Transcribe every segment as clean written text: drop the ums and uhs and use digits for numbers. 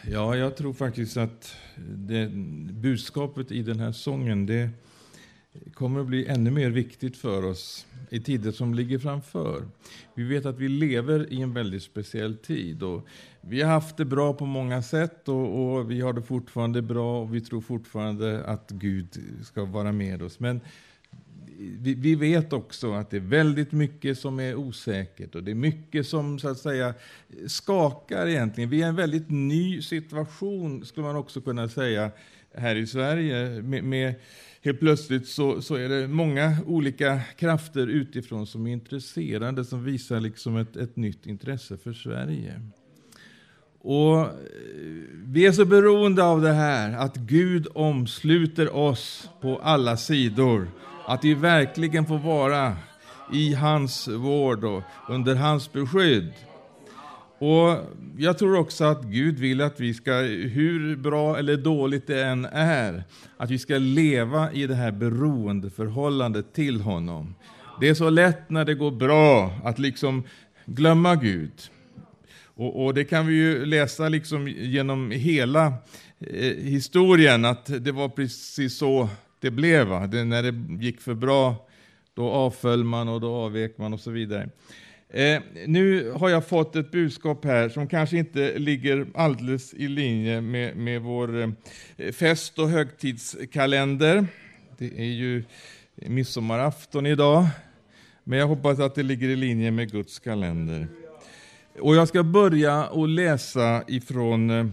Ja, jag tror faktiskt att budskapet i den här sången, det kommer att bli ännu mer viktigt för oss i tider som ligger framför. Vi vet att vi lever i en väldigt speciell tid och vi har haft det bra på många sätt och vi har det fortfarande bra och vi tror fortfarande att Gud ska vara med oss. Men vi vet också att det är väldigt mycket som är osäkert och det är mycket som så att säga skakar egentligen. Vi är i en väldigt ny situation skulle man också kunna säga här i Sverige. Med helt plötsligt så är det många olika krafter utifrån som är intresserade, som visar liksom ett nytt intresse för Sverige. Och vi är så beroende av det här, att Gud omsluter oss på alla sidor. Att vi verkligen får vara i hans vård och under hans beskydd. Och jag tror också att Gud vill att vi ska, hur bra eller dåligt det än är, att vi ska leva i det här beroendeförhållandet till honom. Det är så lätt när det går bra att liksom glömma Gud. Och det kan vi ju läsa liksom genom hela historien, att det var precis så det blev. När det gick för bra, då avföll man och då avvek man och så vidare. Nu har jag fått ett budskap här som kanske inte ligger alldeles i linje med vår fest- och högtidskalender. Det är ju midsommarafton idag, men jag hoppas att det ligger i linje med Guds kalender. Och jag ska börja och läsa ifrån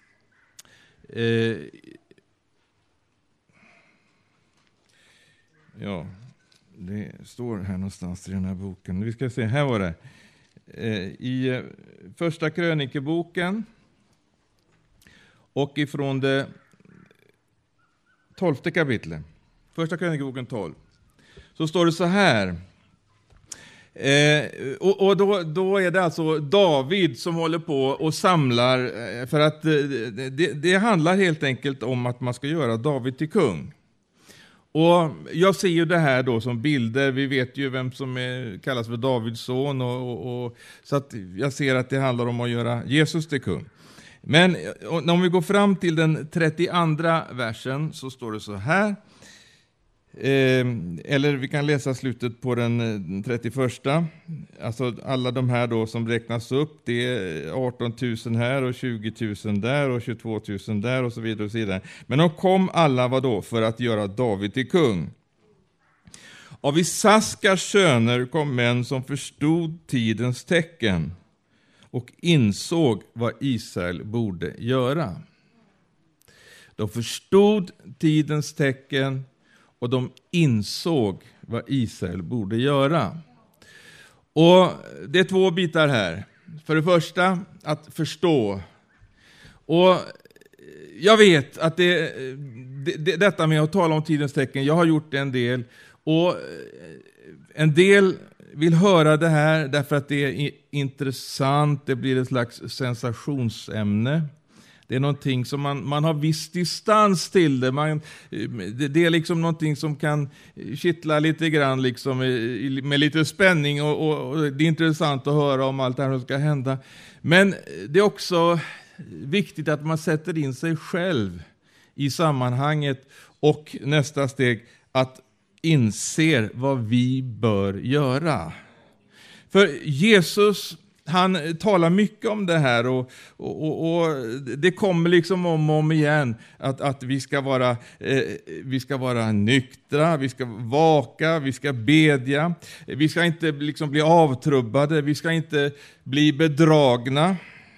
det står här någonstans i den här boken. Vi ska se, här var det. I första krönikeboken och ifrån det 12:e kapitlet. Första krönikeboken 12. Så står det så här. Och då är det alltså David som håller på och samlar, för att det handlar helt enkelt om att man ska göra David till kung. Och jag ser ju det här då som bilder. Vi vet ju vem som kallas för Davids son och så att jag ser att det handlar om att göra Jesus till kung. Men om vi går fram till den 32:a versen så står det så här. Eller vi kan läsa slutet på den 31:a. Alltså alla de här då som räknas upp, det är 18 000 här och 20 000 där och 22 000 där och så vidare och så vidare. Men de kom alla vadå för att göra David till kung. Av Isaskars söner kom män som förstod tidens tecken och insåg vad Israel borde göra. De förstod tidens tecken och de insåg vad Israel borde göra. Och det är två bitar här. För det första, att förstå. Och jag vet att detta med att tala om tidens tecken, jag har gjort en del. Och en del vill höra det här därför att det är intressant. Det blir ett slags sensationsämne. Det är någonting som man har viss distans till det. Det är liksom någonting som kan kittla lite grann liksom, med lite spänning och det är intressant att höra om allt det här som ska hända. Men det är också viktigt att man sätter in sig själv i sammanhanget och nästa steg att inser vad vi bör göra. För Jesus, han talar mycket om det här och det kommer liksom om igen att vi ska vara nyktra, vi ska vaka, vi ska bedja, vi ska inte liksom bli avtrubbade, vi ska inte bli bedragna.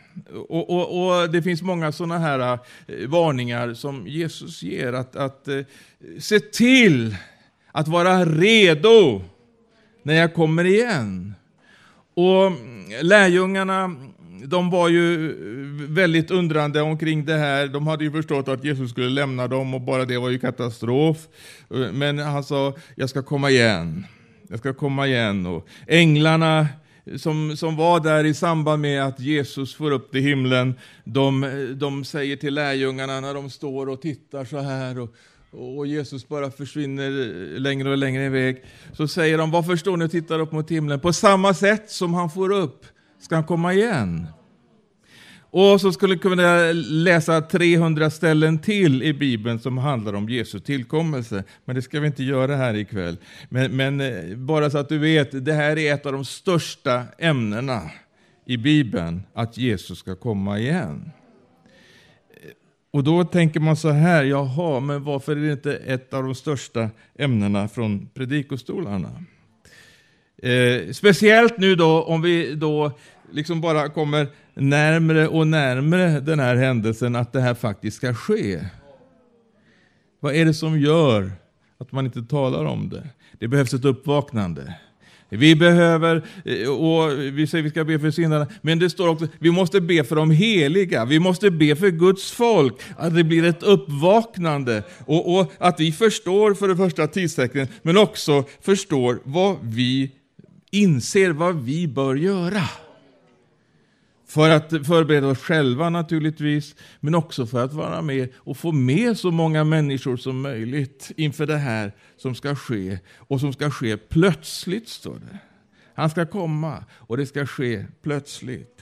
Och det finns många sådana här varningar som Jesus ger att se till att vara redo när jag kommer igen. Och lärjungarna, de var ju väldigt undrande omkring det här. De hade ju förstått att Jesus skulle lämna dem och bara det var ju katastrof. Men han sa, jag ska komma igen. Jag ska komma igen. Och änglarna som var där i samband med att Jesus får upp till himlen, de säger till lärjungarna när de står och tittar så här och Jesus bara försvinner längre och längre iväg, så säger de, varför står ni och tittar upp mot himlen? På samma sätt som han får upp ska han komma igen. Och så skulle jag kunna läsa 300 ställen till i Bibeln som handlar om Jesu tillkommelse. Men det ska vi inte göra här ikväll. Men bara så att du vet, det här är ett av de största ämnena i Bibeln, att Jesus ska komma igen. Och då tänker man så här, jaha, men varför är det inte ett av de största ämnena från predikostolarna? Speciellt nu då, om vi då liksom bara kommer närmare och närmare den här händelsen, att det här faktiskt ska ske. Vad är det som gör att man inte talar om det? Det behövs ett uppvaknande. Vi behöver, och vi säger vi ska be för syndarna, men det står också, vi måste be för de heliga, vi måste be för Guds folk, att det blir ett uppvaknande, och att vi förstår för det första tidstecknen, men också förstår vad vi inser vad vi bör göra. För att förbereda oss själva naturligtvis, men också för att vara med och få med så många människor som möjligt inför det här som ska ske. Och som ska ske plötsligt, står det. Han ska komma och det ska ske plötsligt.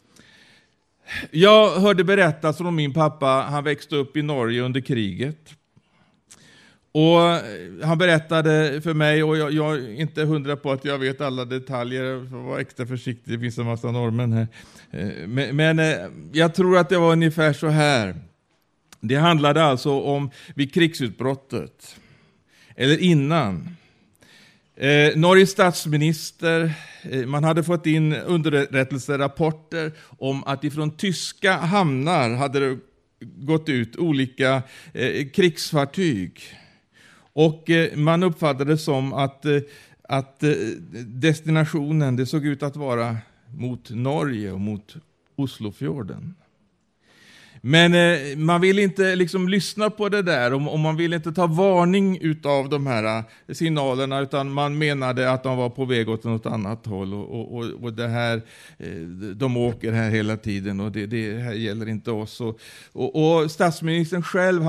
Jag hörde berättas om min pappa. Han växte upp i Norge under kriget. Och han berättade för mig, och jag är inte 100 på att jag vet alla detaljer, jag får vara extra försiktig, det finns en massa norrmän här. Men jag tror att det var ungefär så här. Det handlade alltså om vid krigsutbrottet, eller innan. Norges statsminister, man hade fått in underrättelserapporter om att ifrån tyska hamnar hade det gått ut olika krigsfartyg. Och man uppfattade det som att destinationen, det såg ut att vara mot Norge och mot Oslofjorden. Men man vill inte liksom lyssna på det där, och man vill inte ta varning utav de här signalerna, utan man menade att de var på väg åt något annat håll, och det här, de åker här hela tiden, och det här gäller inte oss. Och statsministern själv,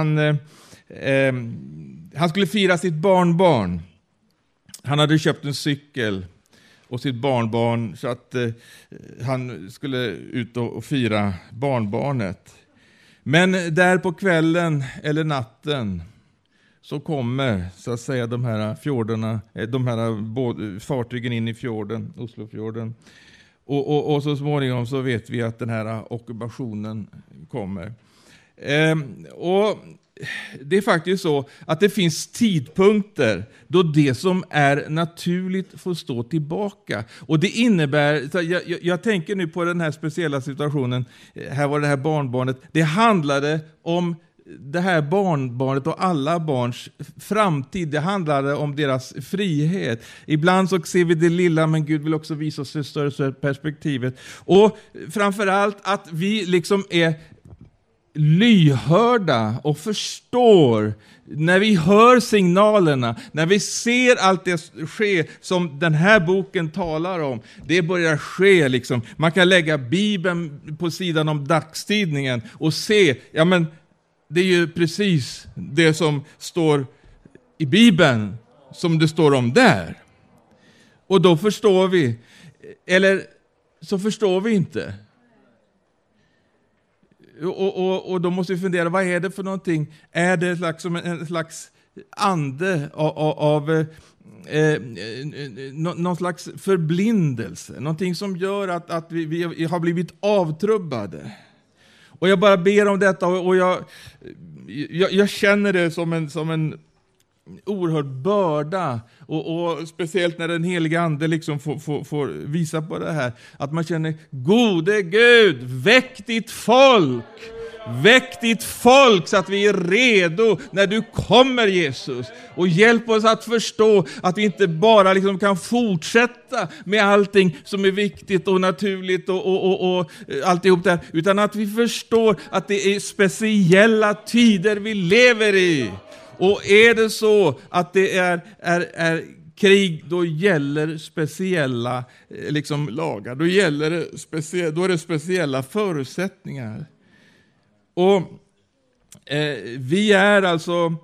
han skulle fira sitt barnbarn. Han hade köpt en cykel och sitt barnbarn, så att han skulle ut och fira barnbarnet. Men där på kvällen eller natten så kommer så att säga de här fjordarna, de här fartygen in i fjorden, Oslofjorden. Och så småningom så vet vi att den här ockupationen kommer. Och det är faktiskt så att det finns tidpunkter då det som är naturligt får stå tillbaka. Och det innebär, jag tänker nu på den här speciella situationen, här var det här barnbarnet, det handlade om det här barnbarnet och alla barns framtid, det handlade om deras frihet. Ibland så ser vi det lilla, men Gud vill också visa oss det större perspektivet. Och framförallt att vi liksom är lyhörda och förstår när vi hör signalerna, när vi ser allt det ske som den här boken talar om. Det börjar ske liksom. Man kan lägga Bibeln på sidan om dagstidningen och se, ja men det är ju precis det som står i Bibeln som det står om där. Och då förstår vi, eller så förstår vi inte. Och då måste vi fundera, vad är det för någonting? Är det en slags ande av någon slags förblindelse? Någonting som gör att vi har blivit avtrubbade. Och jag bara ber om detta, och jag känner det som en oerhörd börda, och speciellt när den heliga ande liksom får visa på det här, att man känner, gode Gud, väck ditt folk så att vi är redo när du kommer, Jesus, och hjälp oss att förstå att vi inte bara liksom kan fortsätta med allting som är viktigt och naturligt och alltihop där, utan att vi förstår att det är speciella tider vi lever i. Och är det så att det är krig, då gäller speciella liksom lagar. Då är det speciella förutsättningar. Och vi är alltså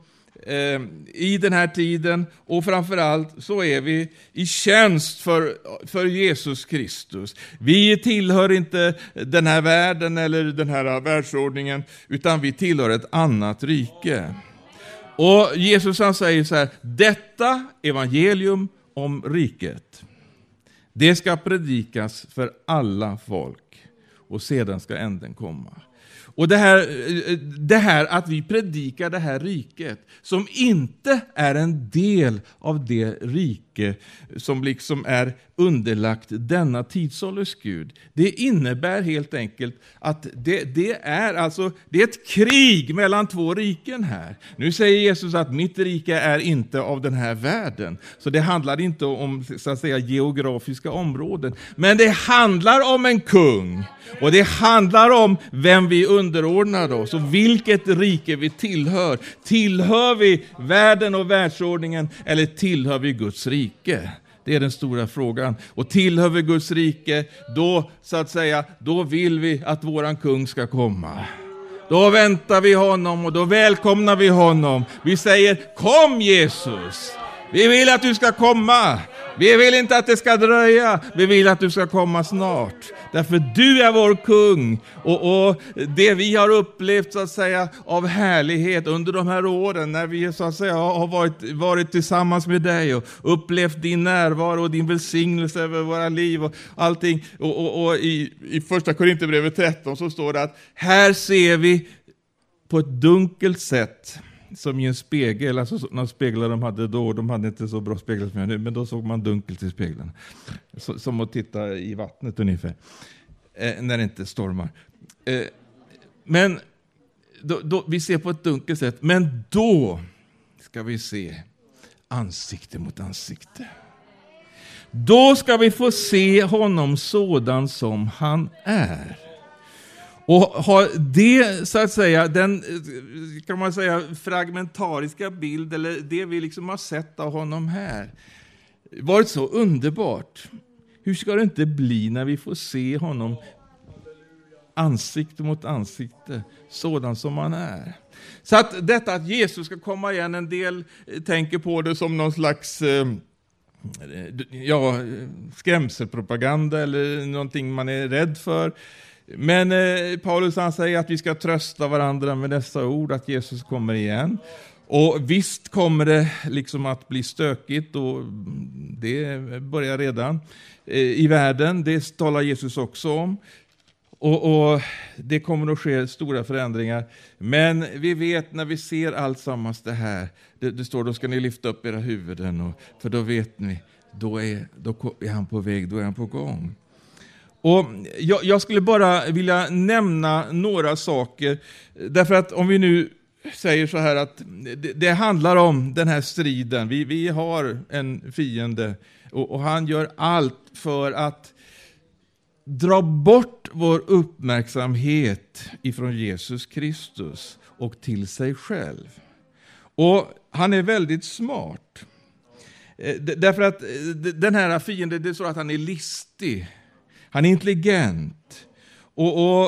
i den här tiden, och framförallt så är vi i tjänst för Jesus Kristus. Vi tillhör inte den här världen eller den här världsordningen, utan vi tillhör ett annat rike. Och Jesus han säger så här: detta evangelium om riket, det ska predikas för alla folk, och sedan ska änden komma. Och det här att vi predikar det här riket som inte är en del av det rike som liksom är underlagt denna tidsålders Gud. Det innebär helt enkelt att det är ett krig mellan två riken här. Nu säger Jesus att mitt rike är inte av den här världen. Så det handlar inte om, så att säga, geografiska områden. Men det handlar om en kung. Och det handlar om vem vi underordnar oss och vilket rike vi tillhör. Tillhör vi världen och världsordningen, eller tillhör vi Guds rike? Det är den stora frågan. Och tillhör vi Guds rike, då, så att säga, då vill vi att våran kung ska komma. Då väntar vi honom och då välkomnar vi honom. Vi säger: kom Jesus! Vi vill att du ska komma. Vi vill inte att det ska dröja. Vi vill att du ska komma snart. Därför du är vår kung. Och det vi har upplevt, så att säga, av härlighet under de här åren, när vi, så att säga, har varit tillsammans med dig och upplevt din närvaro och din välsignelse över våra liv och allting. Och i första Korinthierbrevet 13 så står det att här ser vi på ett dunkelt sätt, som i en spegel, alltså några speglar de hade då, de hade inte så bra speglar som jag nu, men då såg man dunkelt i spegeln. Som att titta i vattnet ungefär, när det inte stormar. Men då, vi ser på ett dunkelt sätt, men då ska vi se ansikte mot ansikte. Då ska vi få se honom sådan som han är. Och har det, så att säga, den, kan man säga, fragmentariska bild, eller det vi liksom har sett av honom här, varit så underbart. Hur ska det inte bli när vi får se honom ansikte mot ansikte, sådan som han är? Så att detta att Jesus ska komma igen, en del tänker på det som någon slags skrämselpropaganda eller någonting man är rädd för. Men Paulus han säger att vi ska trösta varandra med dessa ord, att Jesus kommer igen. Och visst kommer det liksom att bli stökigt, och det börjar redan i världen. Det talar Jesus också om. Och det kommer att ske stora förändringar. Men vi vet, när vi ser allt sammans det här, det står: då ska ni lyfta upp era huvuden, för då vet ni, då är han på väg, då är han på gång. Och jag skulle bara vilja nämna några saker, därför att om vi nu säger så här att det handlar om den här striden. Vi har en fiende, och han gör allt för att dra bort vår uppmärksamhet ifrån Jesus Kristus och till sig själv. Och han är väldigt smart. Därför att den här fienden, det är så att han är listig. Han är intelligent. Och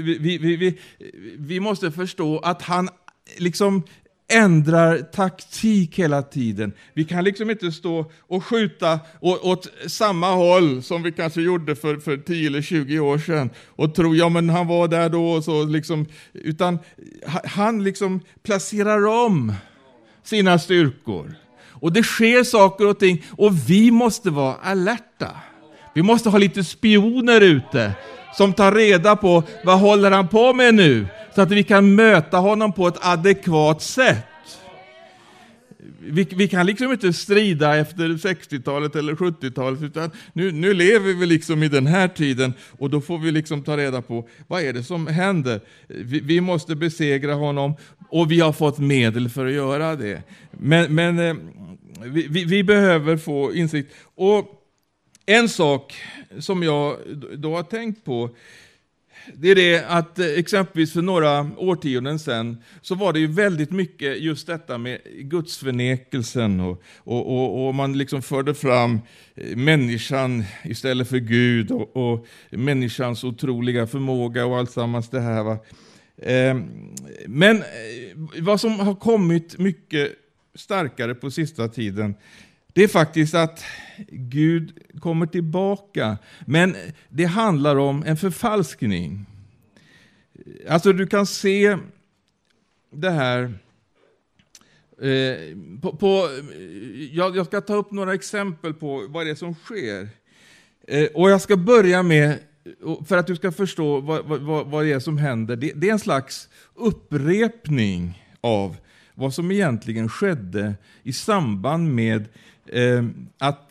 vi måste förstå att han liksom ändrar taktik hela tiden. Vi kan liksom inte stå och skjuta åt samma håll som vi kanske gjorde för 10 eller 20 år sedan och tro, ja men han var där då och så liksom, utan han liksom placerar om sina styrkor. Och det sker saker och ting, och vi måste vara alerta. Vi måste ha lite spioner ute som tar reda på vad håller han på med nu, så att vi kan möta honom på ett adekvat sätt. Vi kan liksom inte strida efter 60-talet eller 70-talet, utan nu lever vi liksom i den här tiden, och då får vi liksom ta reda på vad är det som händer. Vi måste besegra honom, och vi har fått medel för att göra det. Men vi behöver få insikt. Och en sak som jag då har tänkt på, det är det att exempelvis för några årtionden sedan så var det ju väldigt mycket just detta med gudsförnekelsen, och man liksom förde fram människan istället för Gud, och människans otroliga förmåga och allt sammans det här, va? Men vad som har kommit mycket starkare på sista tiden, det är faktiskt att Gud kommer tillbaka. Men det handlar om en förfalskning. Alltså du kan se det här. Jag ska ta upp några exempel på vad det är som sker. Och jag ska börja med, för att du ska förstå vad det är som händer. Det är en slags upprepning av vad som egentligen skedde i samband med att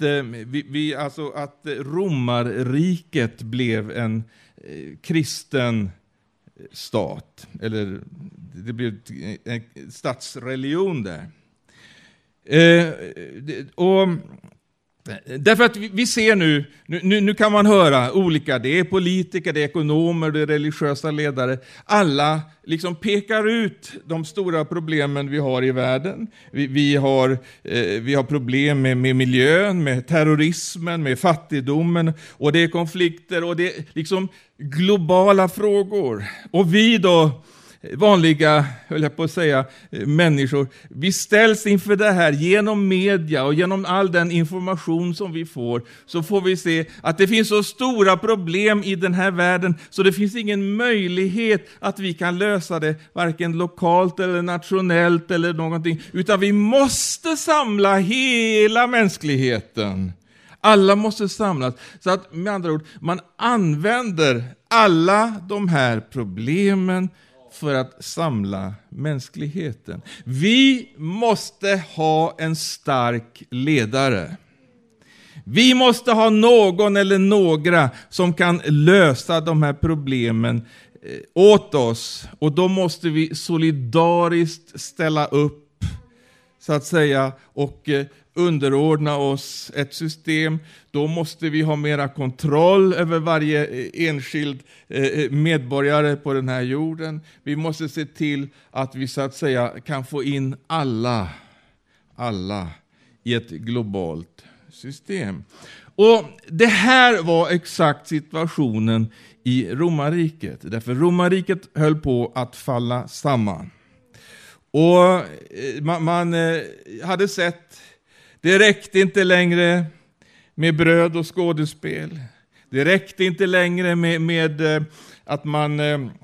romarriket blev en kristen stat, eller det blev en statsreligion där. Och därför att vi ser nu kan man höra olika, det är politiker, det är ekonomer, det är religiösa ledare. Alla liksom pekar ut de stora problemen vi har i världen. Vi har problem med miljön, med terrorismen, med fattigdomen, och det är konflikter och det är liksom globala frågor. Och vi då, vanliga, höll jag på att säga, människor, vi ställs inför det här genom media och genom all den information som vi får, så får vi se att det finns så stora problem i den här världen så det finns ingen möjlighet att vi kan lösa det varken lokalt eller nationellt eller någonting, utan vi måste samla hela mänskligheten. Alla måste samlas, så att med andra ord, man använder alla de här problemen för att samla mänskligheten. Vi måste ha en stark ledare. Vi måste ha någon eller några som kan lösa de här problemen åt oss. Och då måste vi solidariskt ställa upp, så att säga, och underordna oss ett system. Då måste vi ha mera kontroll över varje enskild medborgare på den här jorden. Vi måste se till att vi, så att säga, kan få in alla i ett globalt system. Och det här var exakt situationen i romarriket. Därför romarriket höll på att falla samman. Och man hade sett, det räckte inte längre med bröd och skådespel. Det räckte inte längre med att man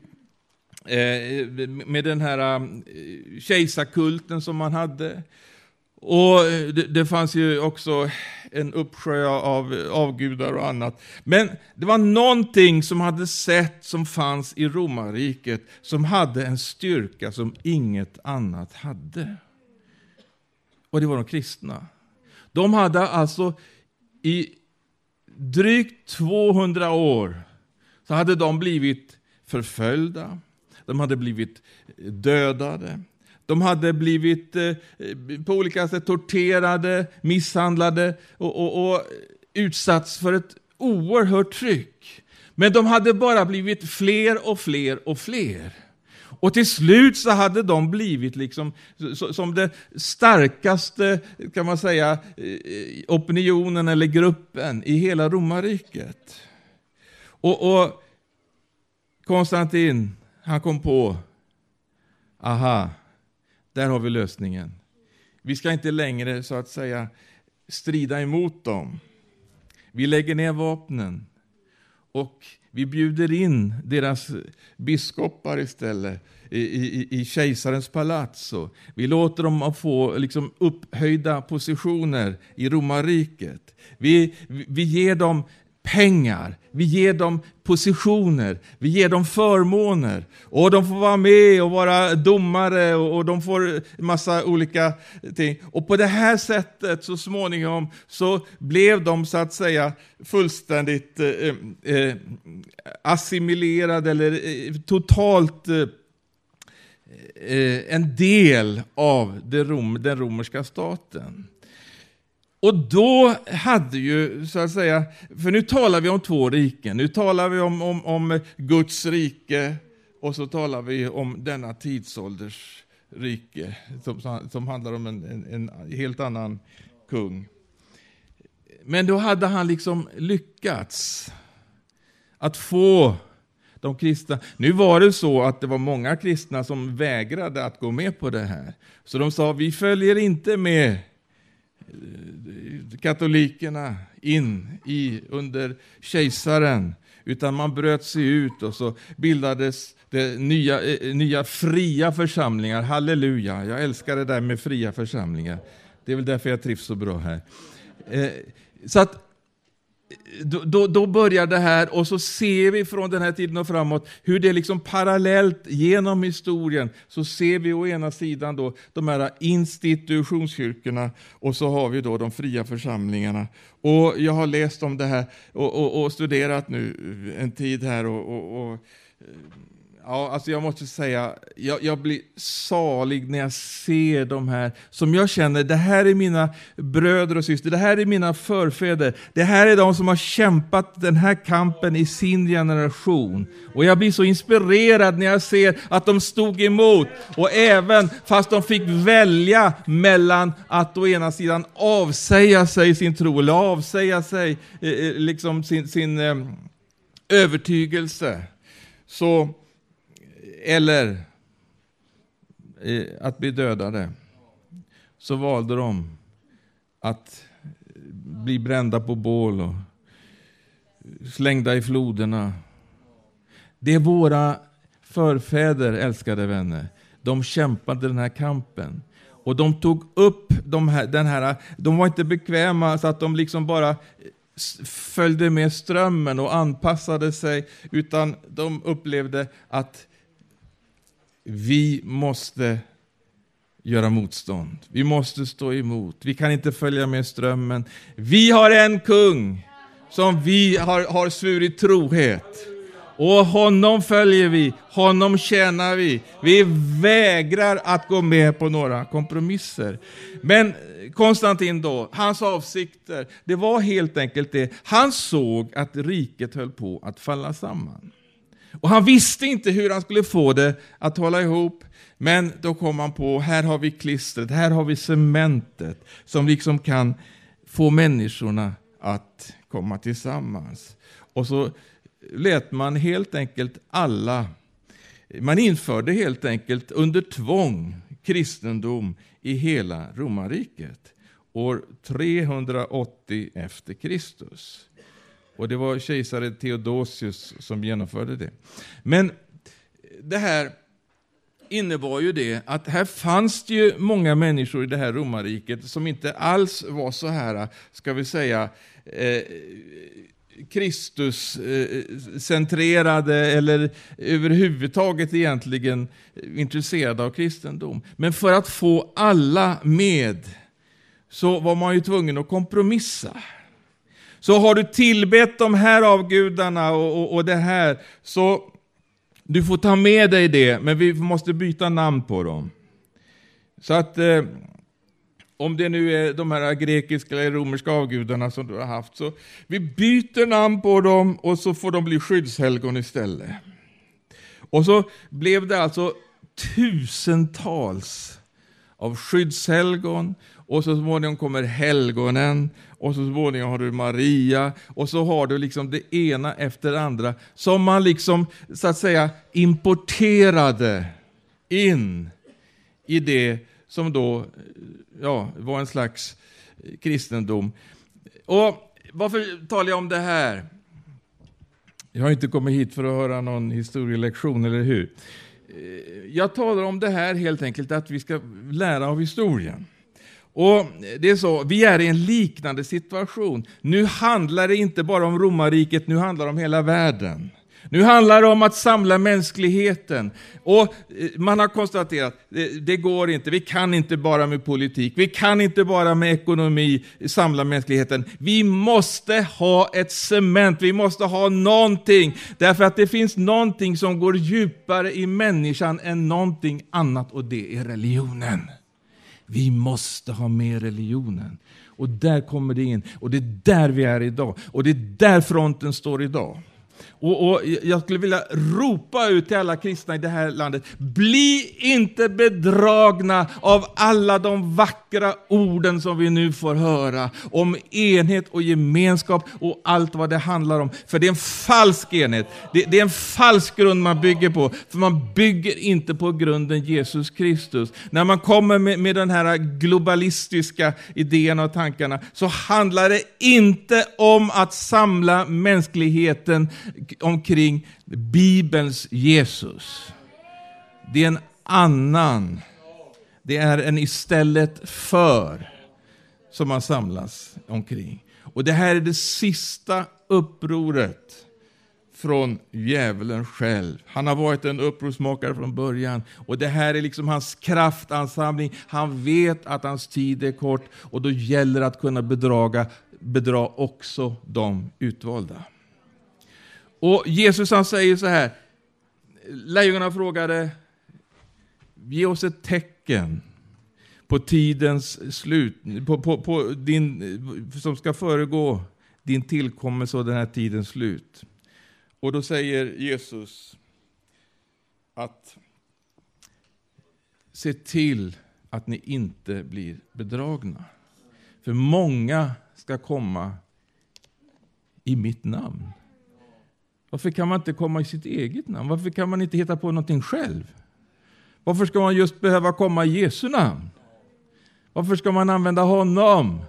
med den här kejsarkulten som man hade. Och det fanns ju också en uppsjö av avgudar och annat. Men det var någonting som hade sett som fanns i romarriket som hade en styrka som inget annat hade. Och det var de kristna. De hade alltså i drygt 200 år så hade de blivit förföljda. De hade blivit dödade. De hade blivit på olika sätt torterade, misshandlade och utsatts för ett oerhört tryck. Men de hade bara blivit fler och fler och fler. Och till slut så hade de blivit liksom som det starkaste, kan man säga, opinionen eller gruppen i hela romarriket. Och Konstantin, han kom på, aha, där har vi lösningen. Vi ska inte längre, så att säga, strida emot dem. Vi lägger ner vapnen och vi bjuder in deras biskopar istället i kejsarens palats. Vi låter dem få liksom upphöjda positioner i romarriket. Vi ger dem pengar, vi ger dem positioner, vi ger dem förmåner, och de får vara med och vara domare, och de får massa olika ting. Och på det här sättet så småningom så blev de, så att säga, fullständigt assimilerade eller totalt en del av den romerska staten. Och då hade ju, så att säga, för nu talar vi om två riken. Nu talar vi om Guds rike, och så talar vi om denna tidsålders rike som handlar om en helt annan kung. Men då hade han liksom lyckats att få de kristna. Nu var det så att det var många kristna som vägrade att gå med på det här. Så de sa, vi följer inte med katolikerna under kejsaren, utan man bröt sig ut och så bildades det nya fria församlingar. Halleluja, jag älskar det där med fria församlingar. Det är väl därför jag trivs så bra här. Så att då börjar det här, och så ser vi från den här tiden och framåt hur det liksom parallellt genom historien, så ser vi å ena sidan då de här institutionskyrkorna, och så har vi då de fria församlingarna. Och jag har läst om det här och studerat nu en tid här ja, alltså jag måste säga, jag blir salig när jag ser de här som jag känner, det här är mina bröder och syster, det här är mina förfäder, det här är de som har kämpat den här kampen i sin generation. Och jag blir så inspirerad när jag ser att de stod emot, och även fast de fick välja mellan att å ena sidan avsäga sig sin tro, eller avsäga sig liksom sin övertygelse, så eller att bli dödade, så valde de att bli brända på bål och slängda i floderna. Det är våra förfäder, älskade vänner. De kämpade den här kampen. Och de tog upp de var inte bekväma så att de liksom bara följde med strömmen och anpassade sig, utan de upplevde att vi måste göra motstånd. Vi måste stå emot. Vi kan inte följa med strömmen. Vi har en kung som vi har svurit trohet. Och honom följer vi. Honom tjänar vi. Vi vägrar att gå med på några kompromisser. Men Konstantin då, hans avsikter, det var helt enkelt det. Han såg att riket höll på att falla samman. Och han visste inte hur han skulle få det att hålla ihop. Men då kom han på, här har vi klistret, här har vi cementet som liksom kan få människorna att komma tillsammans. Och så lät man helt enkelt man införde helt enkelt under tvång kristendom i hela romarriket. År 380 efter Kristus. Och det var kejsare Theodosius som genomförde det. Men det här innebar ju det att här fanns det ju många människor i det här romarriket som inte alls var så här, ska vi säga, Kristus-centrerade eller överhuvudtaget egentligen intresserade av kristendom. Men för att få alla med så var man ju tvungen att kompromissa. Så har du tillbett de här avgudarna och det här, så du får ta med dig det, men vi måste byta namn på dem. Så att om det nu är de här grekiska eller romerska avgudarna som du har haft, så vi byter namn på dem och så får de bli skyddshelgon istället. Och så blev det alltså tusentals av skyddshelgon, och så småningom kommer helgonen, och så småningom har du Maria, och så har du liksom det ena efter det andra som man liksom så att säga importerade in i det som då var en slags kristendom. Och varför talar jag om det här? Jag har inte kommit hit för att höra någon historielektion, eller hur? Jag talar om det här helt enkelt att vi ska lära av historien. Och det är så, vi är i en liknande situation. Nu handlar det inte bara om romarriket, nu handlar det om hela världen. Nu handlar det om att samla mänskligheten. Och man har konstaterat, det går inte. Vi kan inte bara med politik. Vi kan inte bara med ekonomi samla mänskligheten. Vi måste ha ett cement. Vi måste ha någonting. Därför att det finns någonting som går djupare i människan än någonting annat. Och det är religionen. Vi måste ha med religionen. Och där kommer det in. Och det är där vi är idag. Och det är där fronten står idag. Och jag skulle vilja ropa ut till alla kristna i det här landet: bli inte bedragna av alla de vackra orden som vi nu får höra om enhet och gemenskap och allt vad det handlar om. För det är en falsk enhet. Det är en falsk grund man bygger på. För man bygger inte på grunden Jesus Kristus. När man kommer med den här globalistiska idén och tankarna, så handlar det inte om att samla mänskligheten omkring Bibelns Jesus. Det är en annan. Det är en istället för som man samlas omkring. Och det här är det sista upproret från djävulen själv. Han har varit en upprorsmakare från början. Och det här är liksom hans kraftansamling. Han vet att hans tid är kort. Och då gäller det att kunna bedra också de utvalda. Och Jesus, han säger så här. Lärjungarna frågade: ge oss ett tecken på tidens slut, på din, som ska föregå din tillkommelse och den här tidens slut. Och då säger Jesus att se till att ni inte blir bedragna. För många ska komma i mitt namn. Varför kan man inte komma i sitt eget namn? Varför kan man inte hitta på någonting själv? Varför ska man just behöva komma i Jesu namn? Varför ska man använda honom?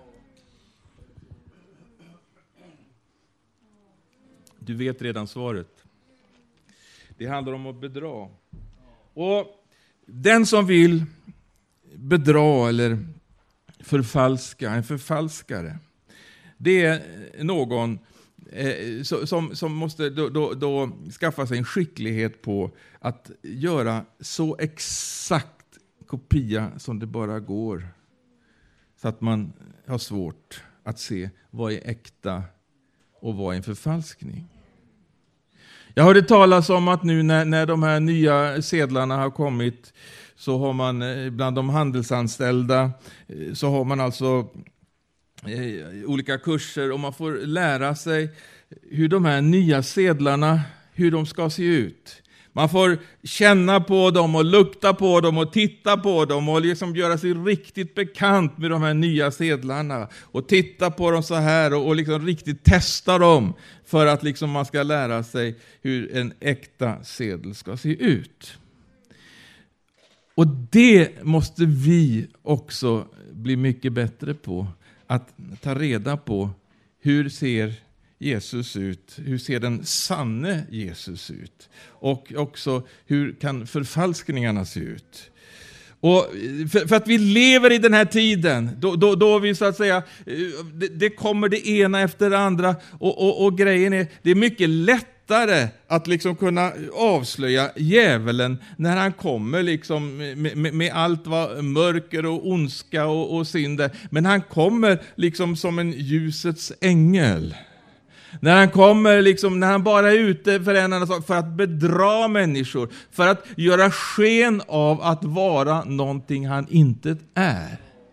Du vet redan svaret. Det handlar om att bedra. Och den som vill bedra eller förfalska, en förfalskare, det är någon som måste då skaffa sig en skicklighet på att göra så exakt kopia som det bara går. Så att man har svårt att se vad är äkta och vad är en förfalskning. Jag hörde talas om att nu när de här nya sedlarna har kommit, så har man bland de handelsanställda, så har man alltså olika kurser och man får lära sig hur de här nya sedlarna, hur de ska se ut. Man får känna på dem och lukta på dem och titta på dem och liksom göra sig riktigt bekant med de här nya sedlarna. Och titta på dem så här och liksom riktigt testa dem för att liksom man ska lära sig hur en äkta sedel ska se ut. Och det måste vi också bli mycket bättre på. Att ta reda på hur ser Jesus ut? Hur ser den sanne Jesus ut? Och också hur kan förfalskningarna se ut? Och för att vi lever i den här tiden, då vi så att säga, det kommer det ena efter det andra. Och grejen är, det är mycket lättare att liksom kunna avslöja djävulen när han kommer liksom med allt vad mörker och ondska och synd. Men han kommer liksom som en ljusets ängel. När han kommer, liksom, när han bara är ute för en annan sak, för att bedra människor, för att göra sken av att vara någonting han inte är.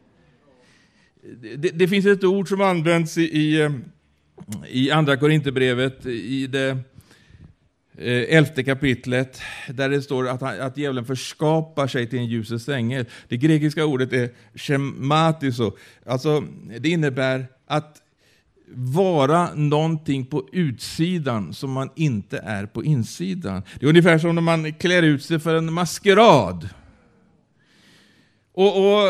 Det finns ett ord som används i andra Korinthierbrevet, i det 11:e kapitlet, där det står att djävulen förskapar sig till en ljusets ängel. Det grekiska ordet är schematiso. Alltså, det innebär att vara någonting på utsidan som man inte är på insidan. Det är ungefär som när man klär ut sig för en maskerad. Och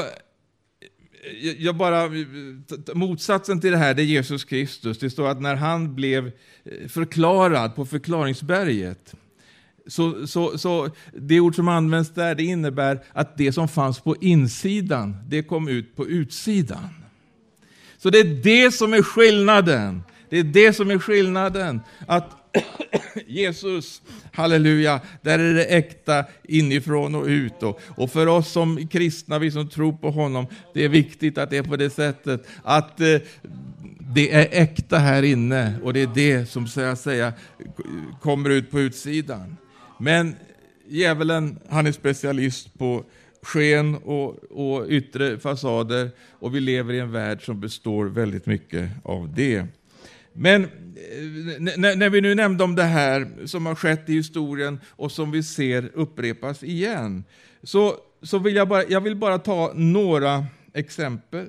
jag bara, motsatsen till det här, det är Jesus Kristus. Det står att när han blev förklarad på förklaringsberget, så det ord som används där, det innebär att det som fanns på insidan, det kom ut på utsidan. Så det är det som är skillnaden. Det är det som är skillnaden. Att Jesus, halleluja, där är det äkta inifrån och ut. Och för oss som kristna, vi som tror på honom, det är viktigt att det är på det sättet. Att det är äkta här inne. Och det är det som så att säga kommer ut på utsidan. Men djävulen, han är specialist på sken och yttre fasader, och vi lever i en värld som består väldigt mycket av det. Men när vi nu nämnde om det här som har skett i historien och som vi ser upprepas igen, så vill jag vill bara ta några exempel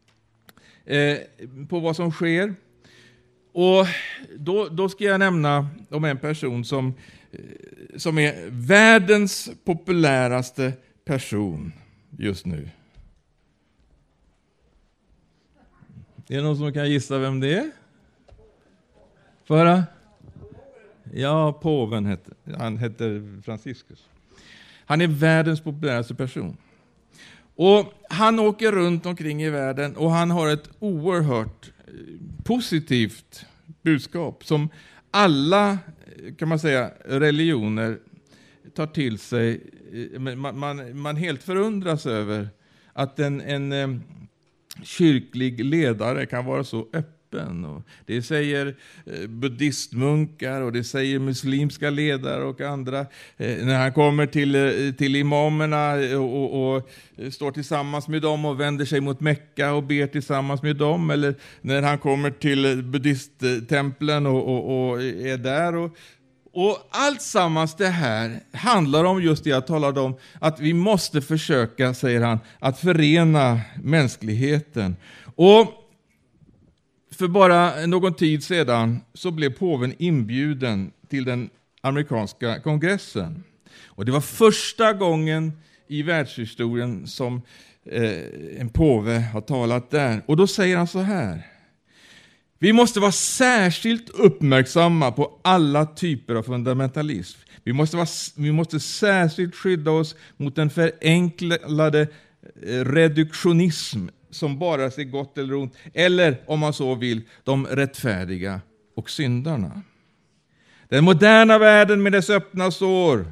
på vad som sker. Och då ska jag nämna om en person som är världens populäraste person just nu. Är det någon som kan gissa vem det är? Förra? Ja, påven han heter Franciscus. Han är världens populäraste person. Och han åker runt omkring i världen och han har ett oerhört positivt budskap som alla, kan man säga, religioner tar till sig. Man helt förundras över att en kyrklig ledare kan vara så öppen. Och det säger buddhistmunkar och det säger muslimska ledare och andra. När han kommer till imamerna och står tillsammans med dem och vänder sig mot Mekka och ber tillsammans med dem. Eller när han kommer till buddhisttemplen och är där. Och allt sammans det här handlar om just det jag talade om. Att vi måste försöka, säger han, att förena mänskligheten. Och för bara någon tid sedan så blev påven inbjuden till den amerikanska kongressen. Och det var första gången i världshistorien som en påve har talat där. Och då säger han så här: vi måste vara särskilt uppmärksamma på alla typer av fundamentalism. Vi måste särskilt skydda oss mot den förenklade reduktionism som bara ser gott eller ont, eller om man så vill, de rättfärdiga och syndarna. Den moderna världen med dess öppna sår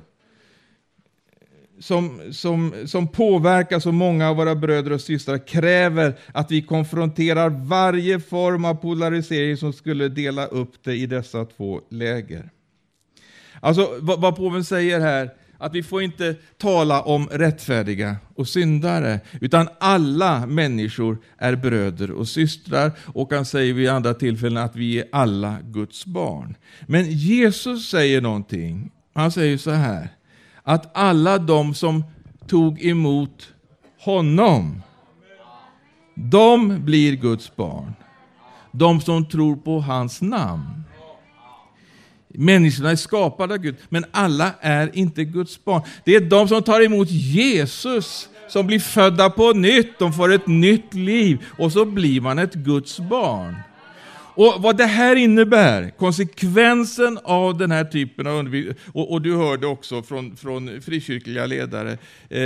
som påverkar så många av våra bröder och systrar kräver att vi konfronterar varje form av polarisering som skulle dela upp det i dessa två läger. Alltså vad påven säger här, att vi får inte tala om rättfärdiga och syndare, utan alla människor är bröder och systrar, och han säger vid andra tillfällen att vi är alla Guds barn. Men Jesus säger någonting. Han säger så här, att alla de som tog emot honom, de blir Guds barn. De som tror på hans namn. Människorna är skapade av Gud, men alla är inte Guds barn. Det är de som tar emot Jesus som blir födda på nytt. De får ett nytt liv och så blir man ett Guds barn. Och vad det här innebär, konsekvensen av den här typen av undervisning, och du hörde också från frikyrkliga ledare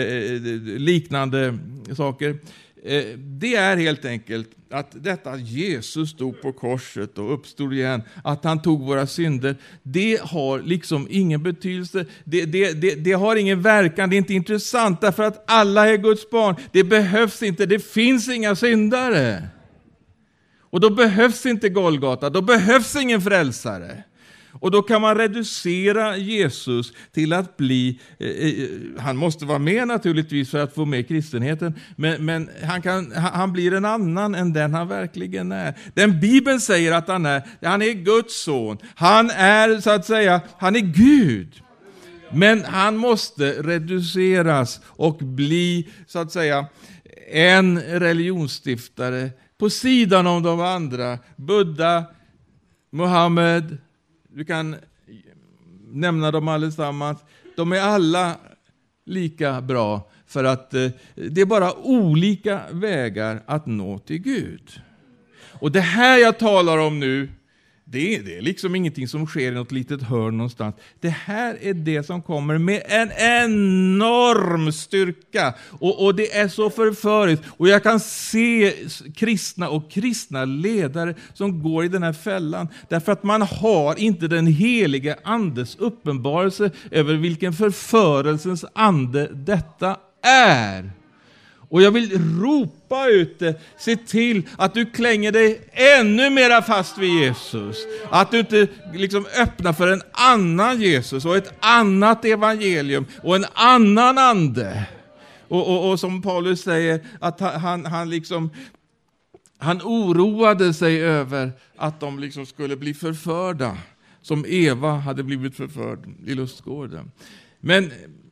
liknande saker, det är helt enkelt att detta Jesus stod på korset och uppstod igen, att han tog våra synder, det har liksom ingen betydelse, det har ingen verkan, det är inte intressant, därför att alla är Guds barn. Det behövs inte, det finns inga syndare. Och då behövs inte Golgata, då behövs ingen frälsare. Och då kan man reducera Jesus till att bli, han måste vara med naturligtvis för att få med kristenheten, men han blir en annan än den han verkligen är. Den Bibeln säger att han är Guds son, han är så att säga, han är Gud. Men han måste reduceras och bli så att säga en religionsstiftare på sidan om de andra. Buddha, Muhammed, du kan nämna dem allesammans. De är alla lika bra, för att det är bara olika vägar att nå till Gud. Och det här jag talar om nu, det är liksom ingenting som sker i något litet hörn någonstans. Det här är det som kommer med en enorm styrka. Och det är så förförligt. Och jag kan se kristna och kristna ledare som går i den här fällan. Därför att man har inte den heliga andes uppenbarelse över vilken förförelsens ande detta är. Och jag vill ropa ut det. Se till att du klänger dig ännu mera fast vid Jesus. Att du inte liksom öppnar för en annan Jesus och ett annat evangelium och en annan ande. Och som Paulus säger, att han liksom Han oroade sig över att de liksom skulle bli förförda, som Eva hade blivit förförd i lustgården. Men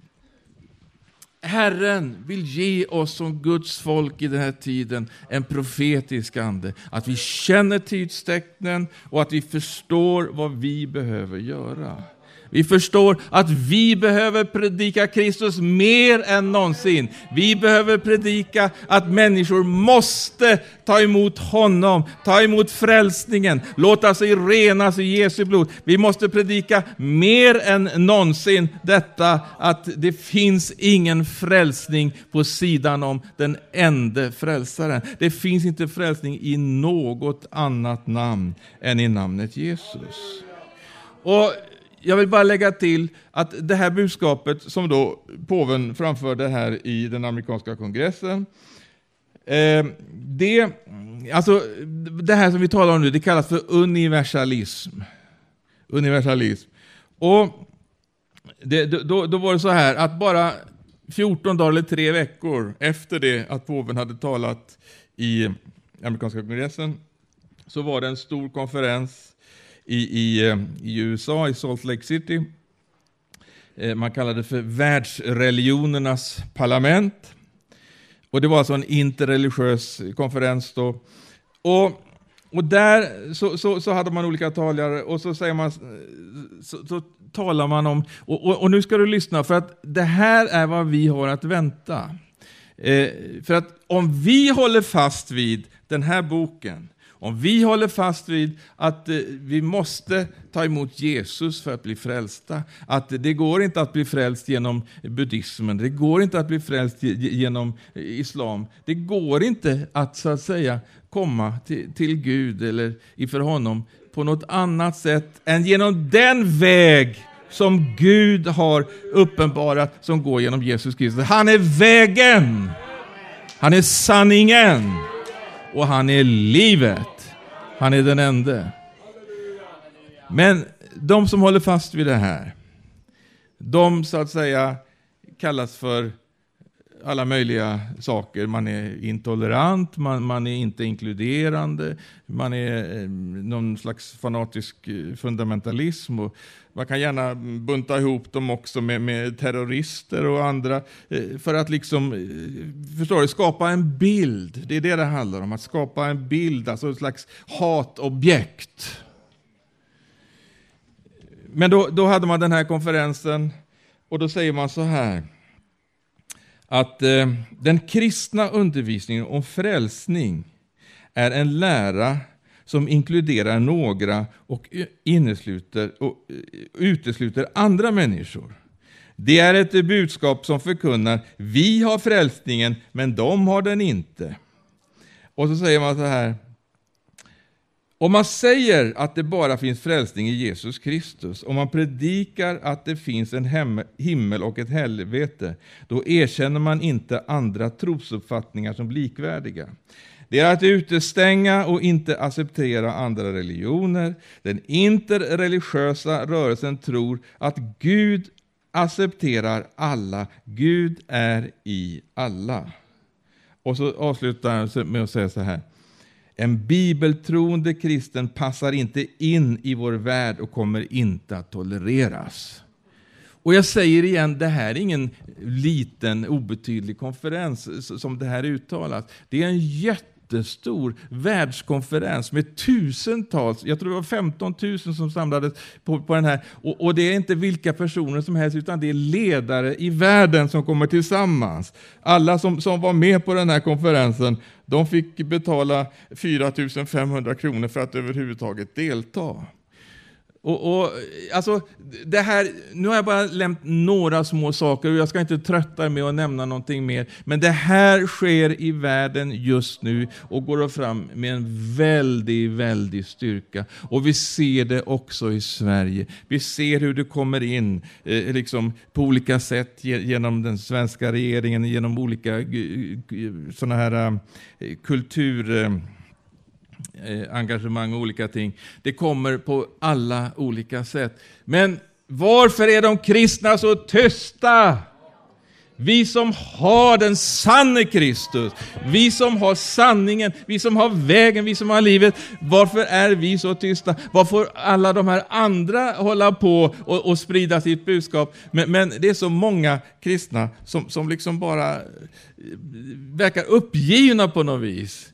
Herren vill ge oss som Guds folk i den här tiden en profetisk ande. Att vi känner tidstecknen och att vi förstår vad vi behöver göra. Vi förstår att vi behöver predika Kristus mer än någonsin. Vi behöver predika att människor måste ta emot honom, ta emot frälsningen, låta sig renas i Jesu blod. Vi måste predika mer än någonsin detta att det finns ingen frälsning på sidan om den enda frälsaren. Det finns inte frälsning i något annat namn än i namnet Jesus. Och jag vill bara lägga till att det här budskapet som då påven framförde här i den amerikanska kongressen, det här som vi talar om nu, det kallas för universalism. Universalism. Och då var det så här att bara 14 dagar eller 3 veckor efter det att påven hade talat i amerikanska kongressen, så var det en stor konferens i USA, i Salt Lake City. Man kallade det för världsreligionernas parlament. Och det var alltså en interreligiös konferens då. Och där så hade man olika talare, och så säger man, så talar man om, och nu ska du lyssna, för att det här är vad vi har att vänta. För att om vi håller fast vid den här boken, om vi håller fast vid att vi måste ta emot Jesus för att bli frälsta, att det går inte att bli frälst genom buddhismen, det går inte att bli frälst genom islam, det går inte att så att säga komma till Gud eller inför honom på något annat sätt än genom den väg som Gud har uppenbarat, som går genom Jesus Kristus. Han är vägen, han är sanningen och han är livet. Han är den enda. Men de som håller fast vid det här, de så att säga kallas för alla möjliga saker. Man är intolerant, man är inte inkluderande, man är någon slags fanatisk fundamentalism, och man kan gärna bunta ihop dem också med terrorister och andra för att liksom, förstår du, skapa en bild. Det är det handlar om, att skapa en bild, alltså ett slags hatobjekt. Men då hade man den här konferensen, och då säger man så här, att den kristna undervisningen om frälsning är en lära som inkluderar några och utesluter andra människor. Det är ett budskap som förkunnar: vi har frälsningen, men de har den inte. Och så säger man så här: om man säger att det bara finns frälsning i Jesus Kristus, om man predikar att det finns en himmel och ett helvete, då erkänner man inte andra trosuppfattningar som likvärdiga. Det är att utestänga och inte acceptera andra religioner. Den interreligiösa rörelsen tror att Gud accepterar alla. Gud är i alla. Och så avslutar han med att säga så här: en bibeltroende kristen passar inte in i vår värld och kommer inte att tolereras. Och jag säger igen, det här är ingen liten obetydlig konferens som det här uttalas. Det är en jättestor världskonferens med tusentals, jag tror det var 15 000 som samlades på den här. Och det är inte vilka personer som helst, utan det är ledare i världen som kommer tillsammans. Alla som var med på den här konferensen, de fick betala 4 500 kronor för att överhuvudtaget delta. Och alltså det här, nu har jag bara lämnat några små saker och jag ska inte trötta med att nämna någonting mer, men det här sker i världen just nu och går fram med en väldig styrka, och vi ser det också i Sverige. Vi ser hur det kommer in liksom på olika sätt genom den svenska regeringen, genom olika såna här engagemang och olika ting. Det kommer på alla olika sätt. Men varför är de kristna så tysta? Vi som har den sanne Kristus, vi som har sanningen, vi som har vägen, vi som har livet. Varför är vi så tysta? Varför alla de här andra hålla på och sprida sitt budskap? Men det är så många kristna som liksom bara verkar uppgivna på något vis.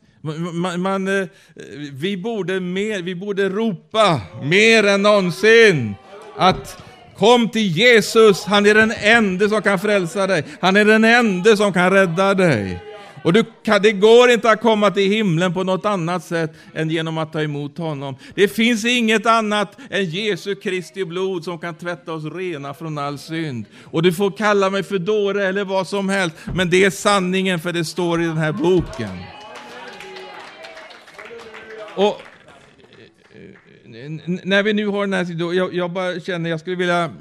Vi borde ropa mer än någonsin att kom till Jesus, han är den enda som kan frälsa dig. Han är den enda som kan rädda dig. Och det går inte att komma till himlen på något annat sätt än genom att ta emot honom. Det finns inget annat än Jesu Kristi blod som kan tvätta oss rena från all synd. Och du får kalla mig för dåre eller vad som helst, men det är sanningen, för det står i den här boken. Och när vi nu har den här situationen, jag bara känner jag skulle vilja,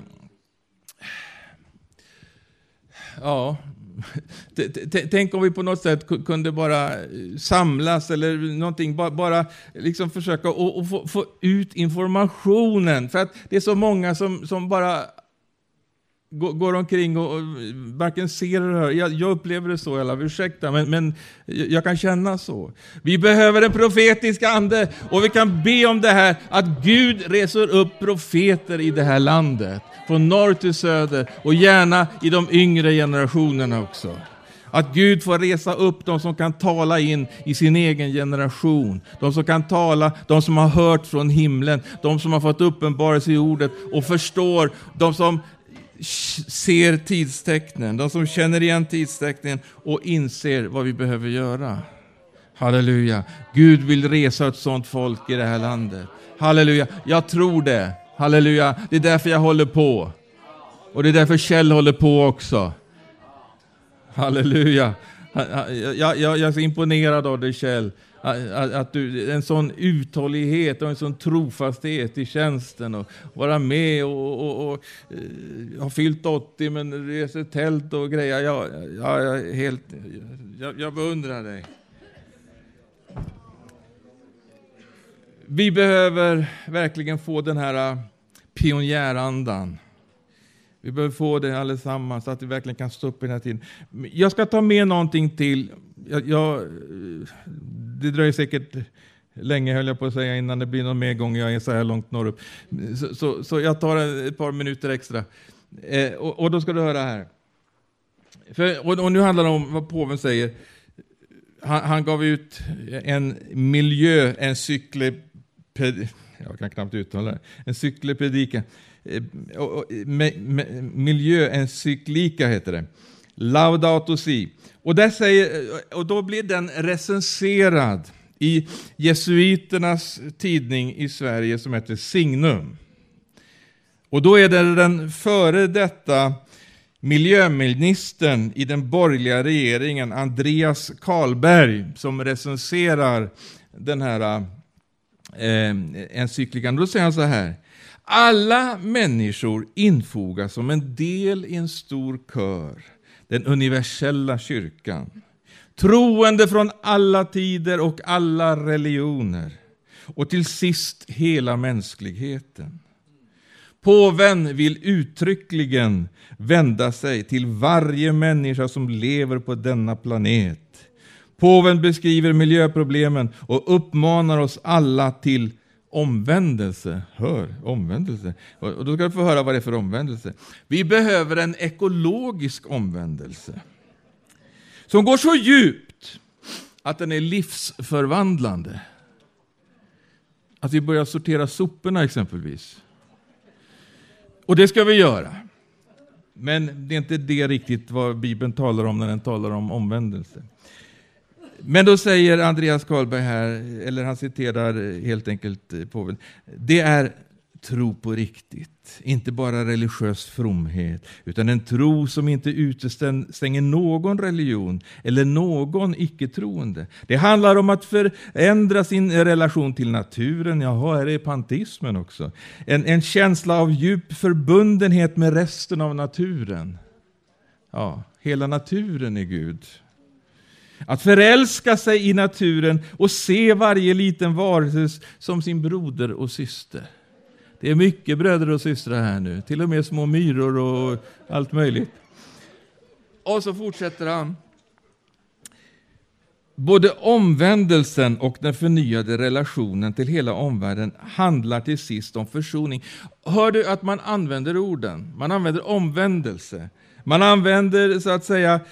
ja, tänk om vi på något sätt kunde bara samlas eller någonting, bara liksom försöka och få ut informationen, för att det är så många som bara går omkring och varken ser eller hör. Jag upplever det så, eller ursäkta, men jag kan känna så. Vi behöver en profetisk ande, och vi kan be om det här, att Gud reser upp profeter i det här landet, från norr till söder, och gärna i de yngre generationerna också. Att Gud får resa upp de som kan tala in i sin egen generation. De som kan tala, de som har hört från himlen, de som har fått uppenbarelse i ordet och förstår, de som ser tidstecknen, de som känner igen tidstecknen och inser vad vi behöver göra. Halleluja. Gud vill resa ett sånt folk i det här landet. Halleluja. Jag tror det. Halleluja. Det är därför jag håller på. Och det är därför Kjell håller på också. Halleluja. Jag är så imponerad av dig, Kjell. Att du, en sån uthållighet och en sån trofasthet i tjänsten, och vara med och har fyllt 80 men reser tält och grejer. Jag beundrar dig. Vi behöver verkligen få den här pionjärandan. Vi behöver få det allesammans så att vi verkligen kan stå upp i den här tiden. Jag ska ta med någonting till. Det dröjer säkert länge, höll jag på att säga, innan det blir någon mer gång jag är så här långt norrut. Så jag tar ett par minuter extra. Och då ska du höra här. Och nu handlar det om vad påven säger. Han gav ut en jag kan knappt uttala det. Encyklopedika. Miljöencyklika heter det. Laudato Si. Och då blir den recenserad i jesuiternas tidning i Sverige som heter Signum. Och då är det den före detta miljöministern i den borgerliga regeringen, Andreas Carlberg, som recenserar den här encyklikan. Då säger han så här: alla människor infogas som en del i en stor kör, den universella kyrkan, troende från alla tider och alla religioner, och till sist hela mänskligheten. Påven vill uttryckligen vända sig till varje människa som lever på denna planet. Påven beskriver miljöproblemen och uppmanar oss alla till omvändelse. Hör, omvändelse. Och då ska du få höra vad det är för omvändelse. Vi behöver en ekologisk omvändelse som går så djupt att den är livsförvandlande. Att vi börjar sortera soporna exempelvis. Och det ska vi göra. Men det är inte det riktigt vad Bibeln talar om när den talar om omvändelse. Men då säger Andreas Carlberg här, eller han citerar helt enkelt påven: det är tro på riktigt, inte bara religiös fromhet, utan en tro som inte utestänger någon religion eller någon icke-troende. Det handlar om att förändra sin relation till naturen. Jaha, här är panteismen också. En känsla av djup förbundenhet med resten av naturen. Ja, hela naturen är Gud. Att förälska sig i naturen och se varje liten varelse som sin broder och syster. Det är mycket bröder och systrar här nu. Till och med små myror och allt möjligt. Och så fortsätter han. Både omvändelsen och den förnyade relationen till hela omvärlden handlar till sist om försoning. Hör du att man använder orden? Man använder omvändelse. Man använder så att säga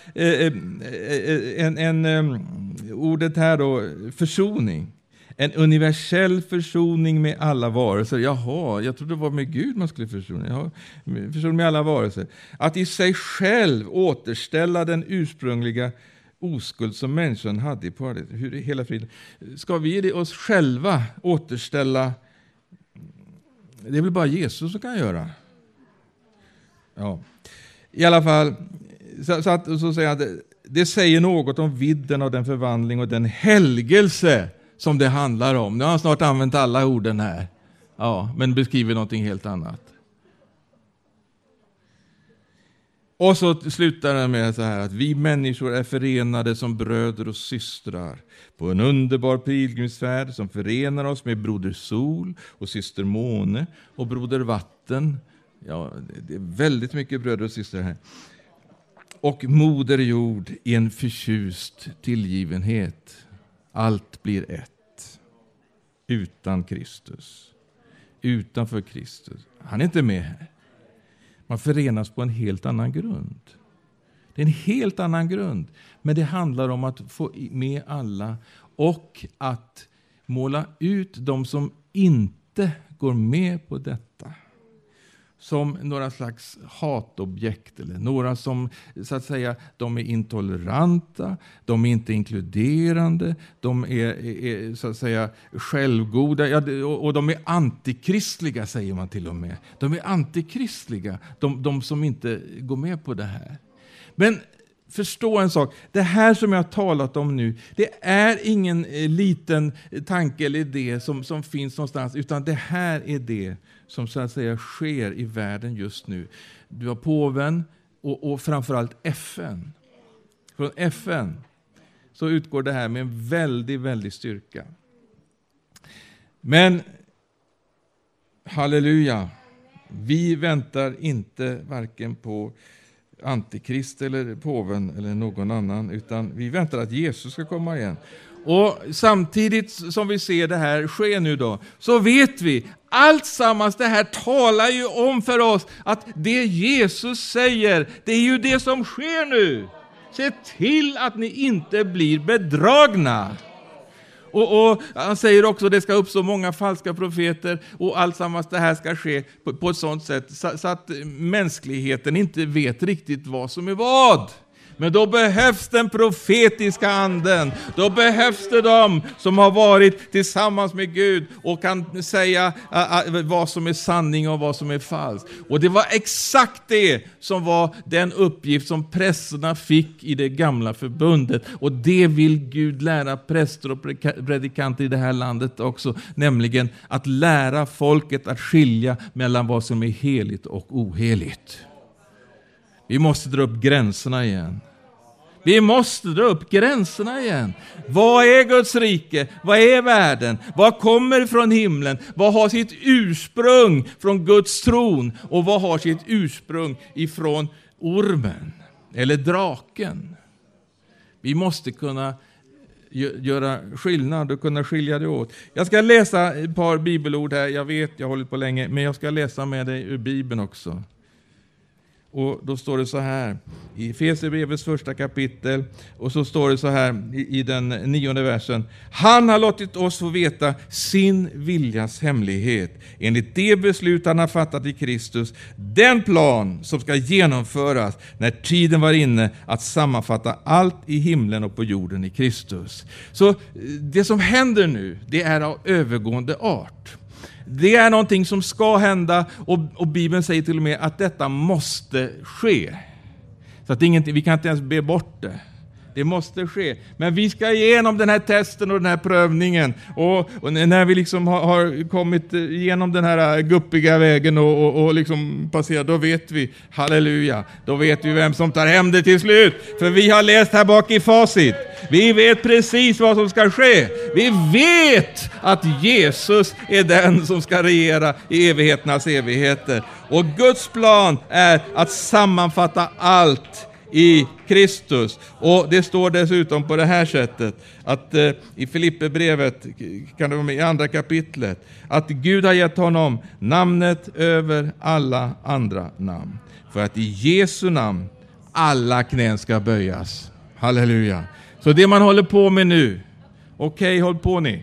ordet här då, försoning. En universell försoning med alla varelser. Jaha, jag trodde det var med Gud man skulle försona. Jaha, försoning med alla varelser. Att i sig själv återställa den ursprungliga oskuld som människan hade i paradiset. Hur är hela friden? Ska vi oss själva återställa? Det är väl bara Jesus som kan göra. Ja. I alla fall, så säger jag, det säger något om vidden av den förvandling och den helgelse som det handlar om. Nu har han snart använt alla orden här. Ja, men beskriver någonting helt annat. Och så slutar det med så här att vi människor är förenade som bröder och systrar på en underbar pilgrimsfärd som förenar oss med broder Sol och syster Måne och broder Vatten. Ja, det är väldigt mycket bröder och systrar här. Och moder jord i en förtjust tillgivenhet. Allt blir ett. Utan Kristus. Utanför Kristus. Han är inte med här. Man förenas på en helt annan grund. Det är en helt annan grund. Men det handlar om att få med alla och att måla ut de som inte går med på detta som några slags hatobjekt eller några som så att säga de är intoleranta, de är inte inkluderande, de är så att säga självgoda, och de är antikristliga säger man till och med. De är antikristliga, de som inte går med på det här. Men förstå en sak, det här som jag har talat om nu, det är ingen liten tanke eller idé som finns någonstans, utan det här är det som så att säga sker i världen just nu. Du har påven och framförallt FN. Från FN så utgår det här med en väldigt, väldigt styrka. Men halleluja, vi väntar inte varken på Antikrist eller påven eller någon annan, utan vi väntar att Jesus ska komma igen. Och samtidigt som vi ser det här ske nu då, så vet vi allt sammans det här talar ju om för oss att det Jesus säger, det är ju det som sker nu. Se till att ni inte blir bedragna. Och han säger också att det ska uppstå många falska profeter och allt sammans det här ska ske på ett sådant sätt så att mänskligheten inte vet riktigt vad som är vad. Men då behövs den profetiska anden. Då behövs det de som har varit tillsammans med Gud och kan säga vad som är sanning och vad som är falskt. Och det var exakt det som var den uppgift som prästerna fick i det gamla förbundet. Och det vill Gud lära präster och predikanter i det här landet också. Nämligen att lära folket att skilja mellan vad som är heligt och oheligt. Vi måste dra upp gränserna igen. Vi måste dra upp gränserna igen. Vad är Guds rike? Vad är världen? Vad kommer från himlen? Vad har sitt ursprung från Guds tron? Och vad har sitt ursprung ifrån ormen? Eller draken? Vi måste kunna göra skillnad och kunna skilja det åt. Jag ska läsa ett par bibelord här. Jag vet, jag har hållit på länge. Men jag ska läsa med dig ur Bibeln också. Och då står det så här i Efesierbrevets första kapitel, och så står det så här i den 9:e versen: han har låtit oss få veta sin viljas hemlighet enligt det beslut han har fattat i Kristus, den plan som ska genomföras när tiden var inne att sammanfatta allt i himlen och på jorden i Kristus. Så det som händer nu, det är av övergående art. Det är någonting som ska hända, och Bibeln säger till och med att detta måste ske. Så att vi kan inte ens be bort det. Det måste ske. Men vi ska igenom den här testen och den här prövningen. Och när vi liksom har kommit igenom den här guppiga vägen och liksom passerat, då vet vi, halleluja, då vet vi vem som tar hem det till slut. För vi har läst här bak i facit. Vi vet precis vad som ska ske. Vi vet att Jesus är den som ska regera i evigheternas evigheter. Och Guds plan är att sammanfatta allt i Kristus. Och det står dessutom på det här sättet att i Filipperbrevet, kan det vara med i andra kapitlet, att Gud har gett honom namnet över alla andra namn. För att i Jesu namn alla knän ska böjas. Halleluja. Så det man håller på med nu, okej, håll på ni.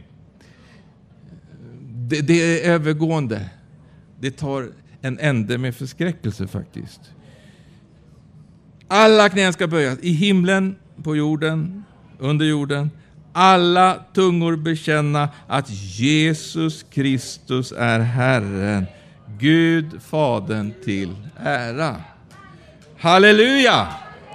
Det är övergående. Det tar en ände med förskräckelse faktiskt. Alla knän ska böjas i himlen, på jorden, under jorden. Alla tungor bekänna att Jesus Kristus är Herren, Gud Fadern till ära. Halleluja!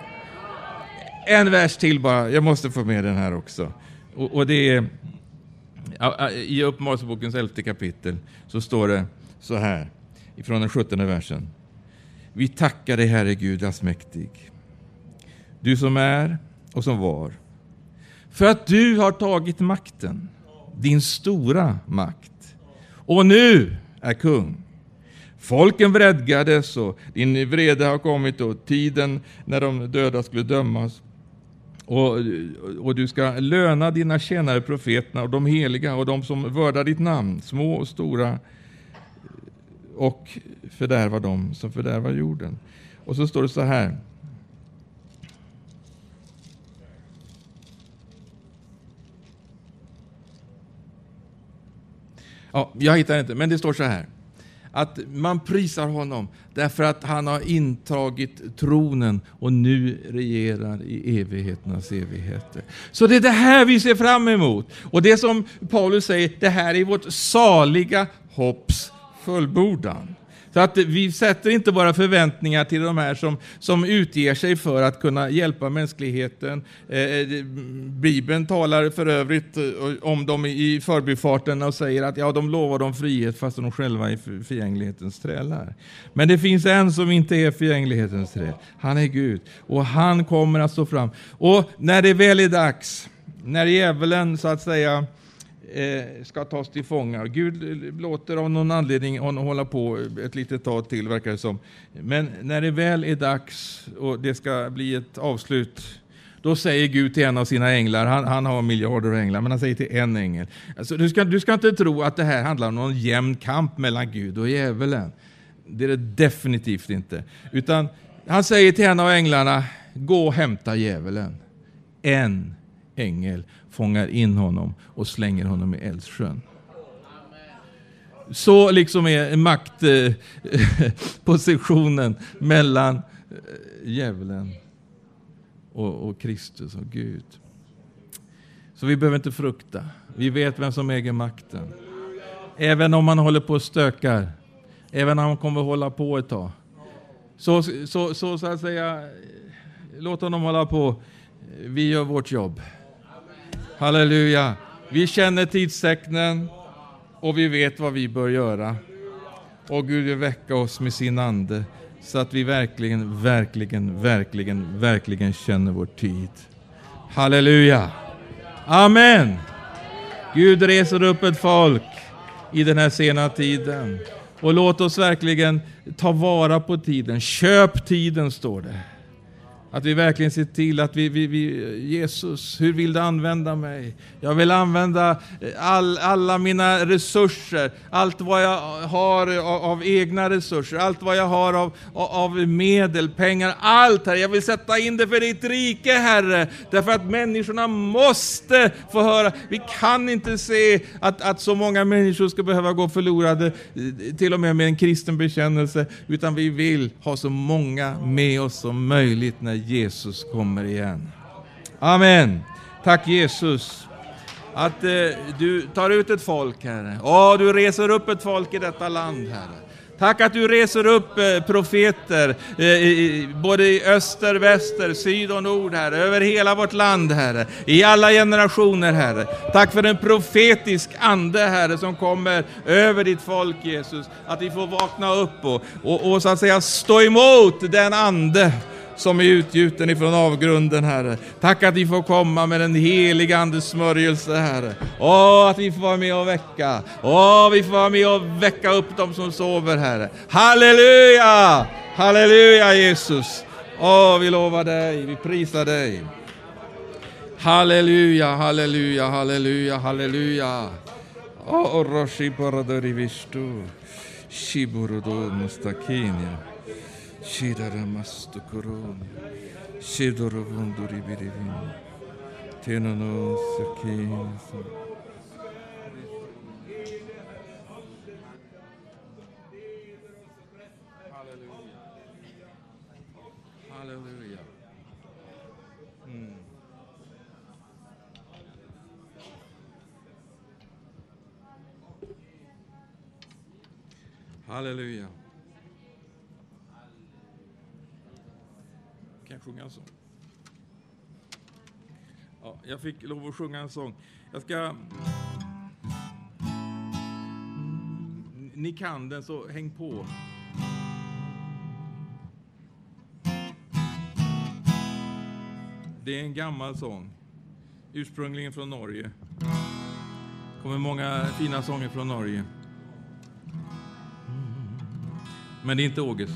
En vers till bara, jag måste få med den här också. Och det är i Uppenbarelsebokens 11:e kapitel så står det så här ifrån den 17:e versen. Vi tackar dig, Herre Gud allsmäktig, du som är och som var, för att du har tagit makten, din stora makt, och nu är kung. Folken vredgades och din vrede har kommit, och tiden när de döda skulle dömas. Och du ska löna dina tjänare profeterna och de heliga och de som vördar ditt namn, små och stora, och fördärva dem som fördärvar jorden. Och så står det så här. Ja, jag hittar inte, men det står så här. Att man prisar honom därför att han har intagit tronen och nu regerar i evigheternas evigheter. Så det är det här vi ser fram emot. Och det som Paulus säger, det här är vårt saliga hopps fullbordan. Så att vi sätter inte bara förväntningar till de här som utger sig för att kunna hjälpa mänskligheten. Bibeln talar för övrigt om dem i förbifarten och säger att ja, de lovar dem frihet fast de själva är förgänglighetens trälar. Men det finns en som inte är förgänglighetens träl. Han är Gud och han kommer att stå fram. Och när det väl är dags, när djävulen så att säga ska tas till fånga. Gud låter av någon anledning honom hålla på ett litet tag till, verkar det som. Men när det väl är dags och det ska bli ett avslut, då säger Gud till en av sina änglar, han har miljarder änglar, men han säger till en ängel. Alltså, du ska inte tro att det här handlar om någon jämn kamp mellan Gud och djävulen. Det är det definitivt inte. Utan han säger till en av änglarna, gå och hämta djävulen. En ängel fångar in honom och slänger honom i eldsjön. Så liksom är maktpositionen mellan djävulen och Kristus och Gud. Så vi behöver inte frukta. Vi vet vem som äger makten. Även om man håller på och stökar, även om man kommer hålla på ett tag, så att säga, låt honom hålla på. Vi gör vårt jobb. Halleluja. Vi känner tidstecknen och vi vet vad vi bör göra. Och Gud vill väcka oss med sin ande så att vi verkligen känner vår tid. Halleluja. Amen. Gud reser upp ett folk i den här sena tiden. Och låt oss verkligen ta vara på tiden. Köp tiden, står det. Att vi verkligen ser till att Jesus, hur vill du använda mig? Jag vill använda alla mina resurser, allt vad jag har av egna resurser, allt vad jag har av medel, pengar, allt här. Jag vill sätta in det för ditt rike, Herre, därför att människorna måste få höra. Vi kan inte se att så många människor ska behöva gå förlorade, till och med en kristen bekännelse, utan vi vill ha så många med oss som möjligt när Jesus kommer igen. Amen. Tack Jesus att du tar ut ett folk, Herre. Du reser upp ett folk i detta land, Herre. Tack att du reser upp profeter både i öster, väster, syd och nord, Herre. Över hela vårt land, Herre. I alla generationer, Herre. Tack för en profetisk ande, Herre, som kommer över ditt folk, Jesus. Att vi får vakna upp och så att säga stå emot den ande som är utgjuten ifrån avgrunden, Herre. Tack att vi får komma med den heliga andes smörjelse, Herre. Att vi får vara med och väcka. Vi får vara med och väcka upp dem som sover, Herre. Halleluja! Halleluja, Jesus. Vi lovar dig, vi prisar dig. Halleluja, halleluja, halleluja, halleluja. Roshi paradari vistu. Shiburudo mustakinia. Shidara mastu koroni. Shidoro vunduri birivin. Tenano sakina. Halleluja. Halleluja. Kan jag sjunga en sång? Ja, jag fick lov att sjunga en sång. Jag ska... Ni kan den, så häng på. Det är en gammal sång. Ursprungligen från Norge. Kommer många fina sånger från Norge. Men det är inte Åges.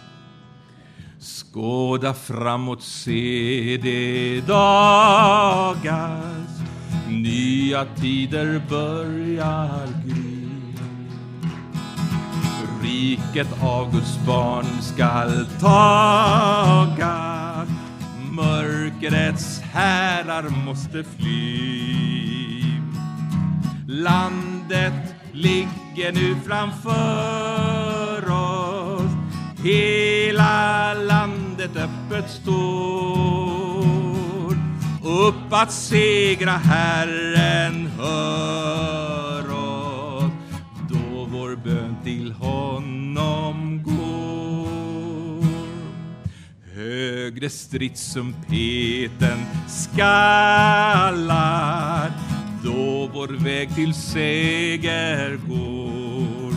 Skåda framåt, se det dagars. Nya tider börjar gry. Riket av Guds barn skall taga. Mörkrets herrar måste fly. Landet ligger nu framför oss. Hela landet öppet står. Upp att segra Herren hör oss. Då vår bön till honom går. Högre stridsumpeten skallar. Då vår väg till seger går.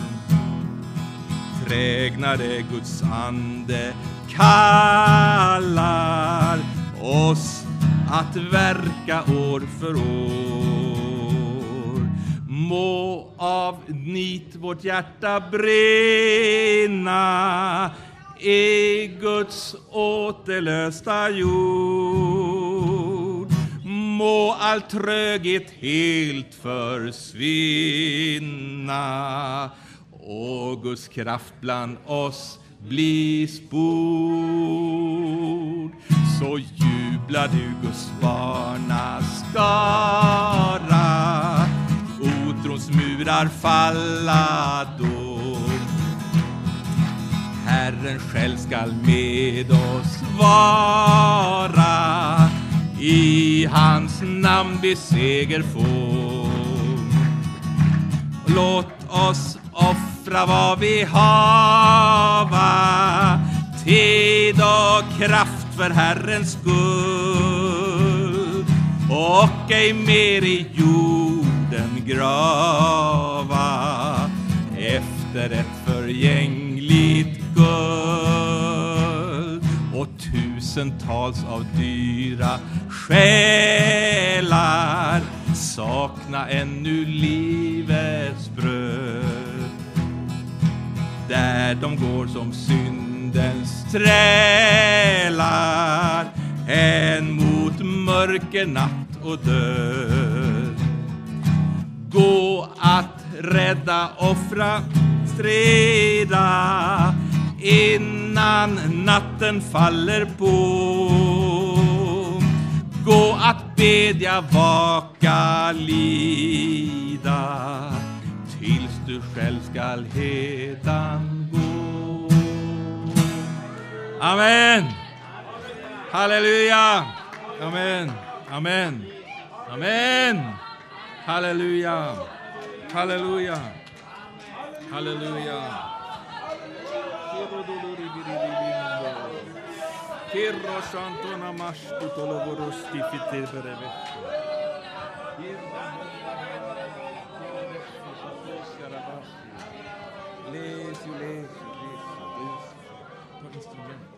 Trägnare Guds ande kallar oss att verka år för år. Må av nit vårt hjärta brinna i Guds återlösta jord. Må all tröghet helt försvinna och Guds kraft bland oss bli spord. Så jublar du Guds barnaskara, otrons murar falla då. Herren själv skall med oss vara, i hans namn beseger få. Låt oss offra vad vi hava, tid och kraft för Herrens skull, och ej mer i jorden grava efter ett förgängligt guld. Och tusentals av dyra själar sakna ännu livets bröd. Där de går som syndens trälar, än mot mörker, natt och död. Gå att rädda, offra, strida, innan natten faller på. Gå att bedja, vaka, lida, tills du själv skall hedan gå. Amen. Halleluja. Amen. Amen. Amen. Halleluja. Halleluja. Halleluja. Kirro santona mastu tolovorusti fitebreve. Les. På instrumentet.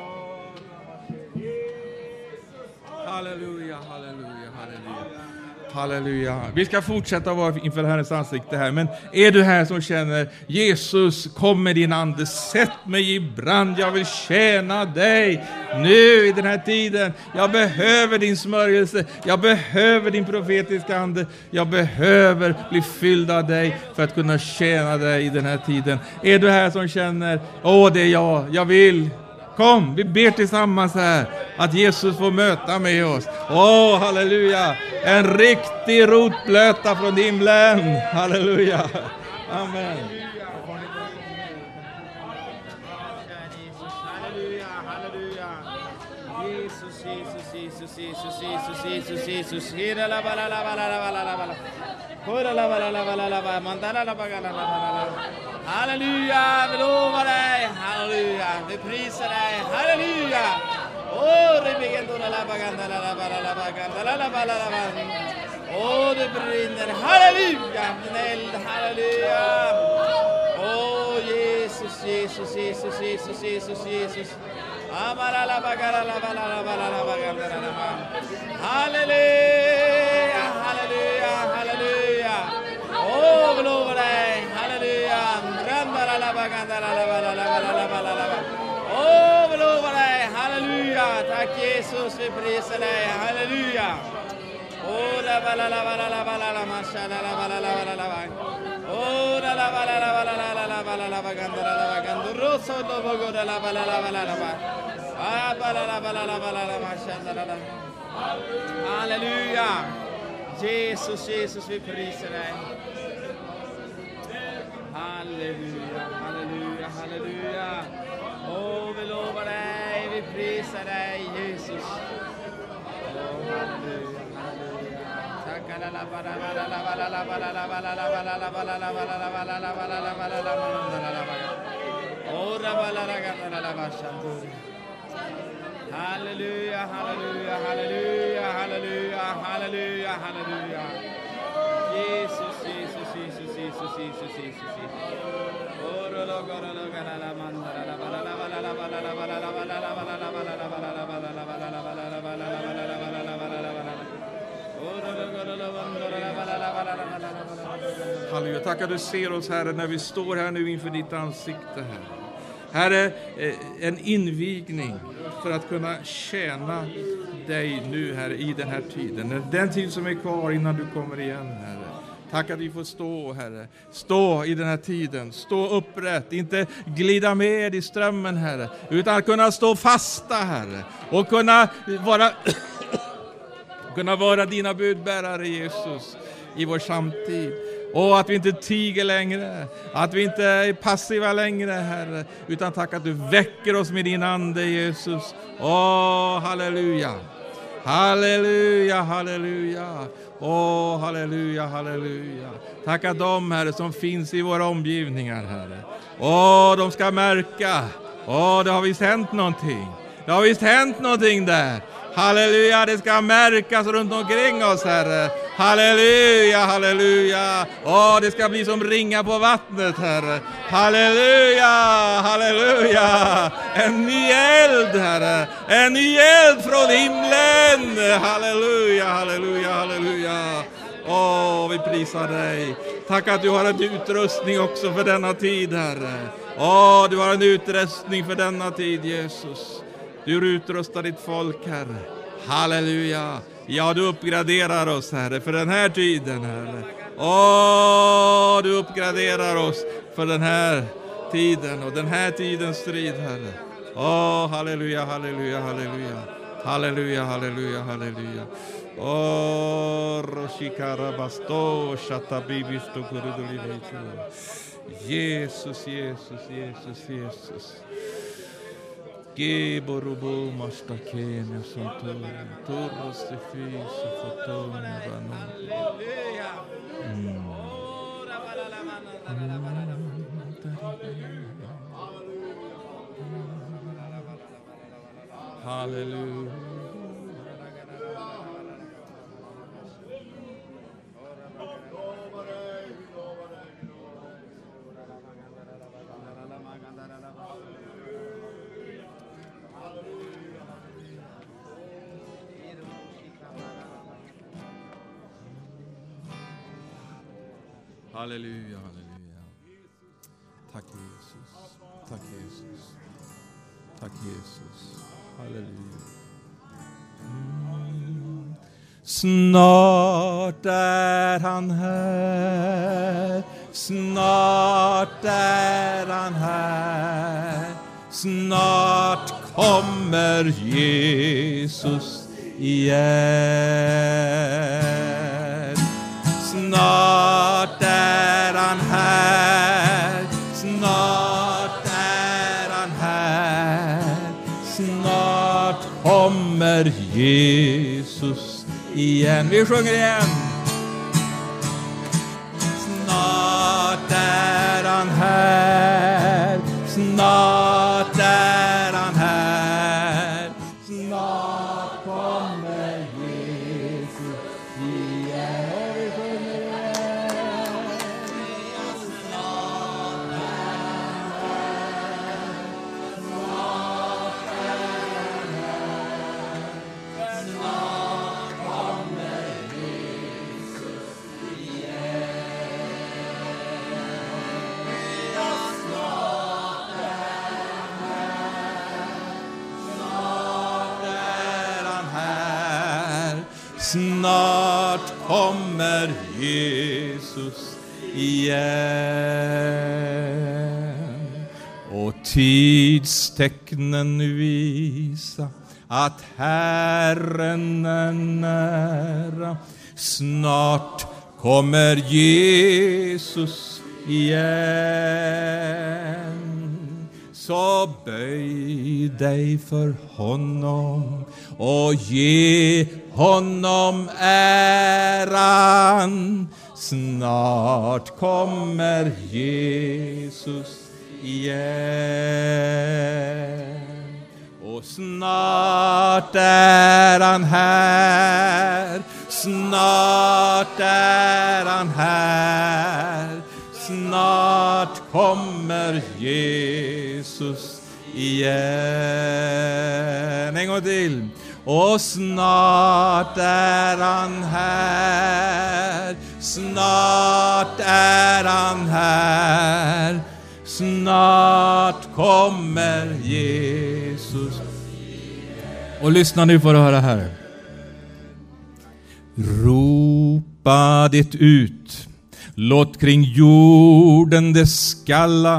Halleluja, halleluja, halleluja. Halleluja. Vi ska fortsätta vara inför Herrens ansikte här. Men är du här som känner Jesus, kom med din ande. Sätt mig i brand. Jag vill tjäna dig nu i den här tiden. Jag behöver din smörjelse. Jag behöver din profetiska ande. Jag behöver bli fylld av dig för att kunna tjäna dig i den här tiden. Är du här som känner, det är jag vill. Kom, vi ber tillsammans här att Jesus får möta med oss. Halleluja. En riktig rotblöta från himlen. Halleluja. Amen. Halleluja, halleluja. Jesus, Jesus, Jesus, Jesus, Jesus, Jesus, Jesus. Hira la bala la bala la bala la bala. Hira la bala la bala la bala. Mandala la bala la bala. Halleluja, vi lovar dig. Halleluja, vi prisar dig. Halleluja. Rebegandora la baganda la bala la baganda la bala la bala. Det brinner. Halleluja, din eld. Halleluja. Jesus, Jesus, Jesus, Jesus, Jesus, Jesus. Amara la bagara la bala la bala la baganda la bala. Halleluja, halleluja, halleluja. Vi lovar dig. Halleluja. Randa la baganda la bala la bala la bala la bala. Vi lovar dig. Halleluja. Tack Jesus, vi prisar dig. Halleluja. La bala la bala la bala la mashallah la bala la bala la bala. La bala la bala la bala la baganda la baganda rosso lo bogo la bala la bala la bala. Bala la bala la bala la mashallah la. Halleluja. Jesus, Jesus, vi prisar dig. Halleluja, halleluja, halleluja. Vi lovar dig, vi prisar dig, Jesus. Halleluja, halleluja. Tack alla la bala la bala la bala la bala la bala la bala la bala la bala la bala la bala la bala la bala. Ora bala la gana la bashanduri. Halleluja, halleluja, halleluja, halleluja, halleluja, halleluja. Jesus, Jesus, Jesus, Jesus, Jesus, Jesus. Ora la gana la mandara la bala la bala la bala la bala la bala la bala la bala la bala la bala la bala la bala la bala la bala la bala la bala la bala. Ora la gana la mandara la bala la bala la bala la bala. Halleluja. Tack att du ser oss, Herre, när vi står här nu inför ditt ansikte, Herre. Herre, en invigning för att kunna tjäna dig nu, Herre, i den här tiden. Den tid som är kvar innan du kommer igen, Herre. Tack att vi får stå, Herre. Stå i den här tiden. Stå upprätt. Inte glida med i strömmen, Herre. Utan att kunna stå fasta, Herre. Och kunna vara dina budbärare, Jesus, i vår samtid. Och att vi inte tiger längre. Att vi inte är passiva längre, Herre. Utan tack att du väcker oss med din ande, Jesus. Halleluja. Halleluja, halleluja. Halleluja, halleluja. Tack att de, Herre, som finns i våra omgivningar, Herre. De ska märka. Det har visst hänt någonting. Det har visst hänt någonting där. Halleluja, det ska märkas runt omkring oss, Herre. Halleluja, halleluja. Det ska bli som ringar på vattnet, Herre. Halleluja, halleluja. En ny eld, Herre. En ny eld från himlen. Halleluja, halleluja, halleluja. Vi prisar dig. Tack att du har en utrustning också för denna tid, Herre. Du har en utrustning för denna tid, Jesus. Du utrustar ditt folk, Herre. Halleluja. Ja, du uppgraderar oss, Herre, för den här tiden, Herre. Du uppgraderar oss för den här tiden och den här tidens strid, Herre. Halleluja, halleluja, halleluja. Halleluja, halleluja, halleluja. Roshikarabasto shatabibisto kurudulivito. Jesus, Jesus, Jesus, Jesus. Geborubo mastakene santura. Torros de fis fotone vanon. Hallelujah. Halleluja, halleluja. Tack Jesus. Tack Jesus. Tack Jesus. Halleluja. Snart är han här. Snart är han här. Snart kommer Jesus igen. Snart är han här. Snart är han här. Snart kommer Jesus igen. Vi sjunger igen. Snart är han här. Snart är han här. Snart kommer Jesus igen. Och vi sjunger igen. Snart är han här. Snart är han här. Snart kommer Jesus igen. Snart är han här. Snart kommer Jesus igen. Och tidstecknen visa att Herren är nära. Snart kommer Jesus igen. Så böj dig för honom och ge honom äran. Snart kommer Jesus igen. Och snart är han här. Snart är han här. Snart kommer Jesus igen. En gång till. Och snart är han här. Snart är han här. Snart kommer Jesus. Och lyssna nu för att höra här. Ropa det ut. Låt kring jorden det skalla.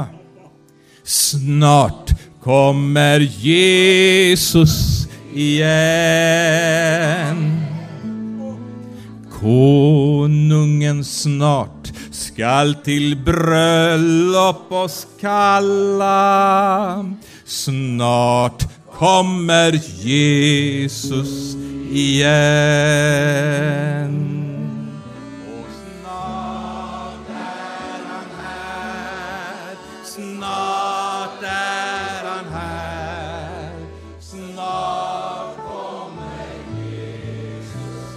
Snart kommer Jesus igen. Konungen snart skall till bröllop oss kalla. Snart kommer Jesus igen. Och snart är han här. Snart är han här. Snart kommer Jesus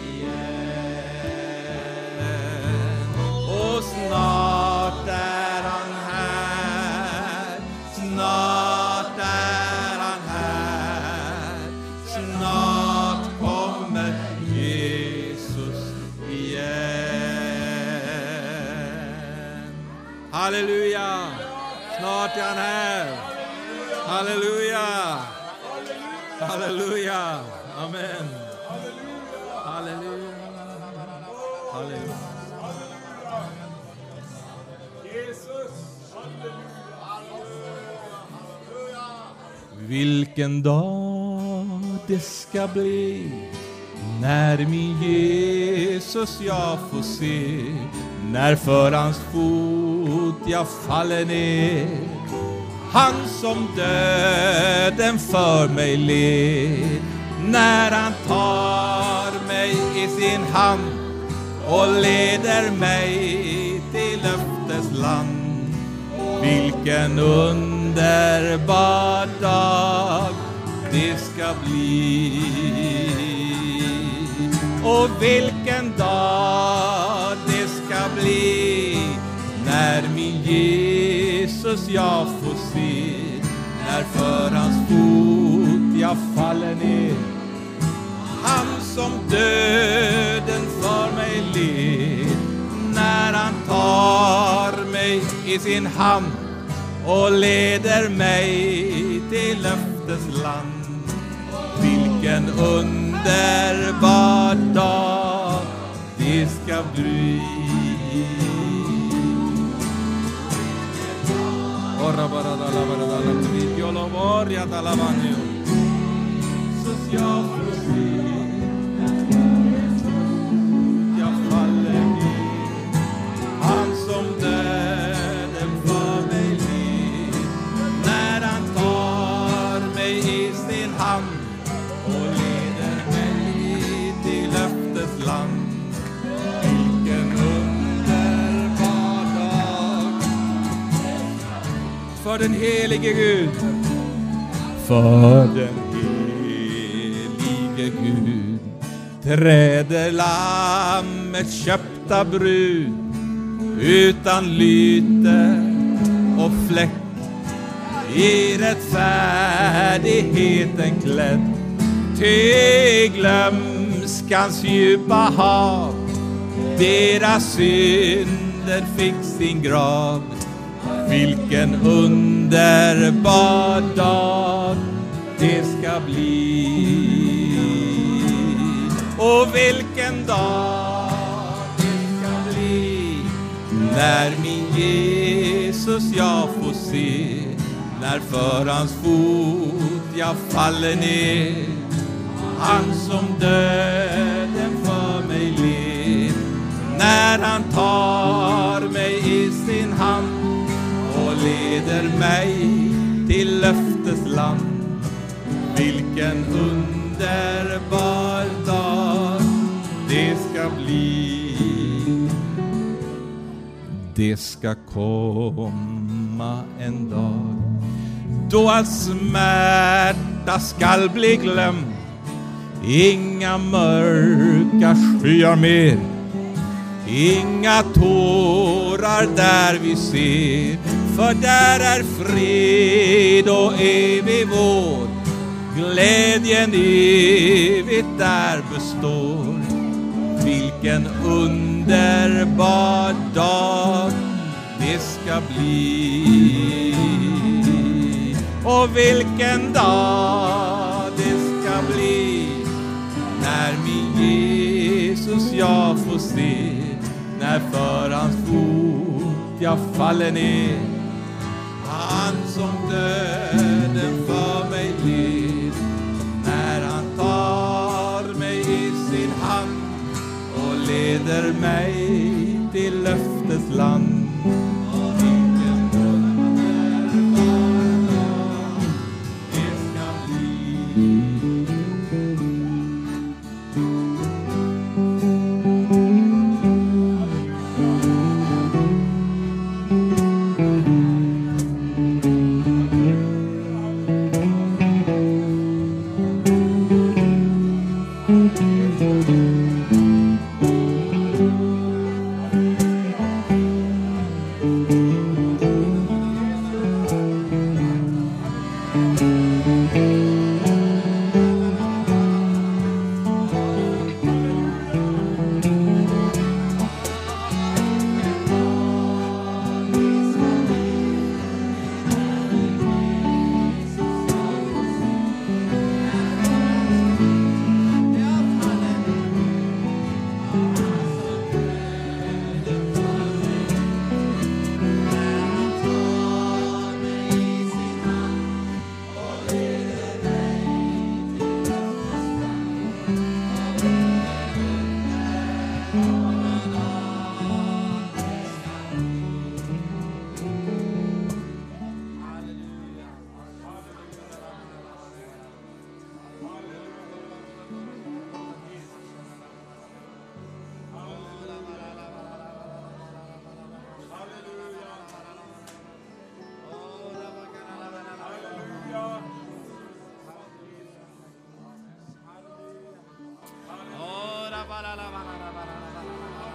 igen. Och snart är han här. Snart är han här. Snart kommer Jesus igen. Halleluja! Snart är han här. Halleluja! Halleluja! Amen. Halleluja! Halleluja! Vilken dag det ska bli när min Jesus jag får se, när för hans fot jag faller ner. Han som döden för mig led, när han tar mig i sin hand och leder mig till löftesland. Vilken underbar dag det ska bli. Och vilken dag det ska bli när min Jesus jag får se, när för hans fot jag faller ner. Han som döden för mig led, när han tar tar mig i sin hand och leder mig till löftesland. Vilken underbar dag det ska bli. Jesus, jag får se, jag faller ner. Han som döden för mig ner, när han tar mig i sin hand och leder mig till löftesland. Vilken underbar dag för den helige Gud, för den helige Gud träder lammets köpta brud utan lyte och fläck, i rättfärdigheten klädd, till glömskans djupa hav deras synder fick sin grav. Vilken underbar dag det ska bli. Och vilken dag det ska bli, när min Jesus jag får se, när för hans fot jag faller ner. Han som döden för mig led, när han tar mig i sin hand och leder mig till löftesland. Vilken underbar dag det ska bli. Det ska komma en dag då all smärta skall bli glömd. Inga mörka skyar mer, inga tårar där vi ser. För där är fred och evig vår, glädjen evigt där består. Vilken underbar dag det ska bli. Och vilken dag det ska bli, när min Jesus jag får se, när för hans fot jag faller ner. Han som döden för mig led, när han tar mig i sin hand och leder mig till löftesland.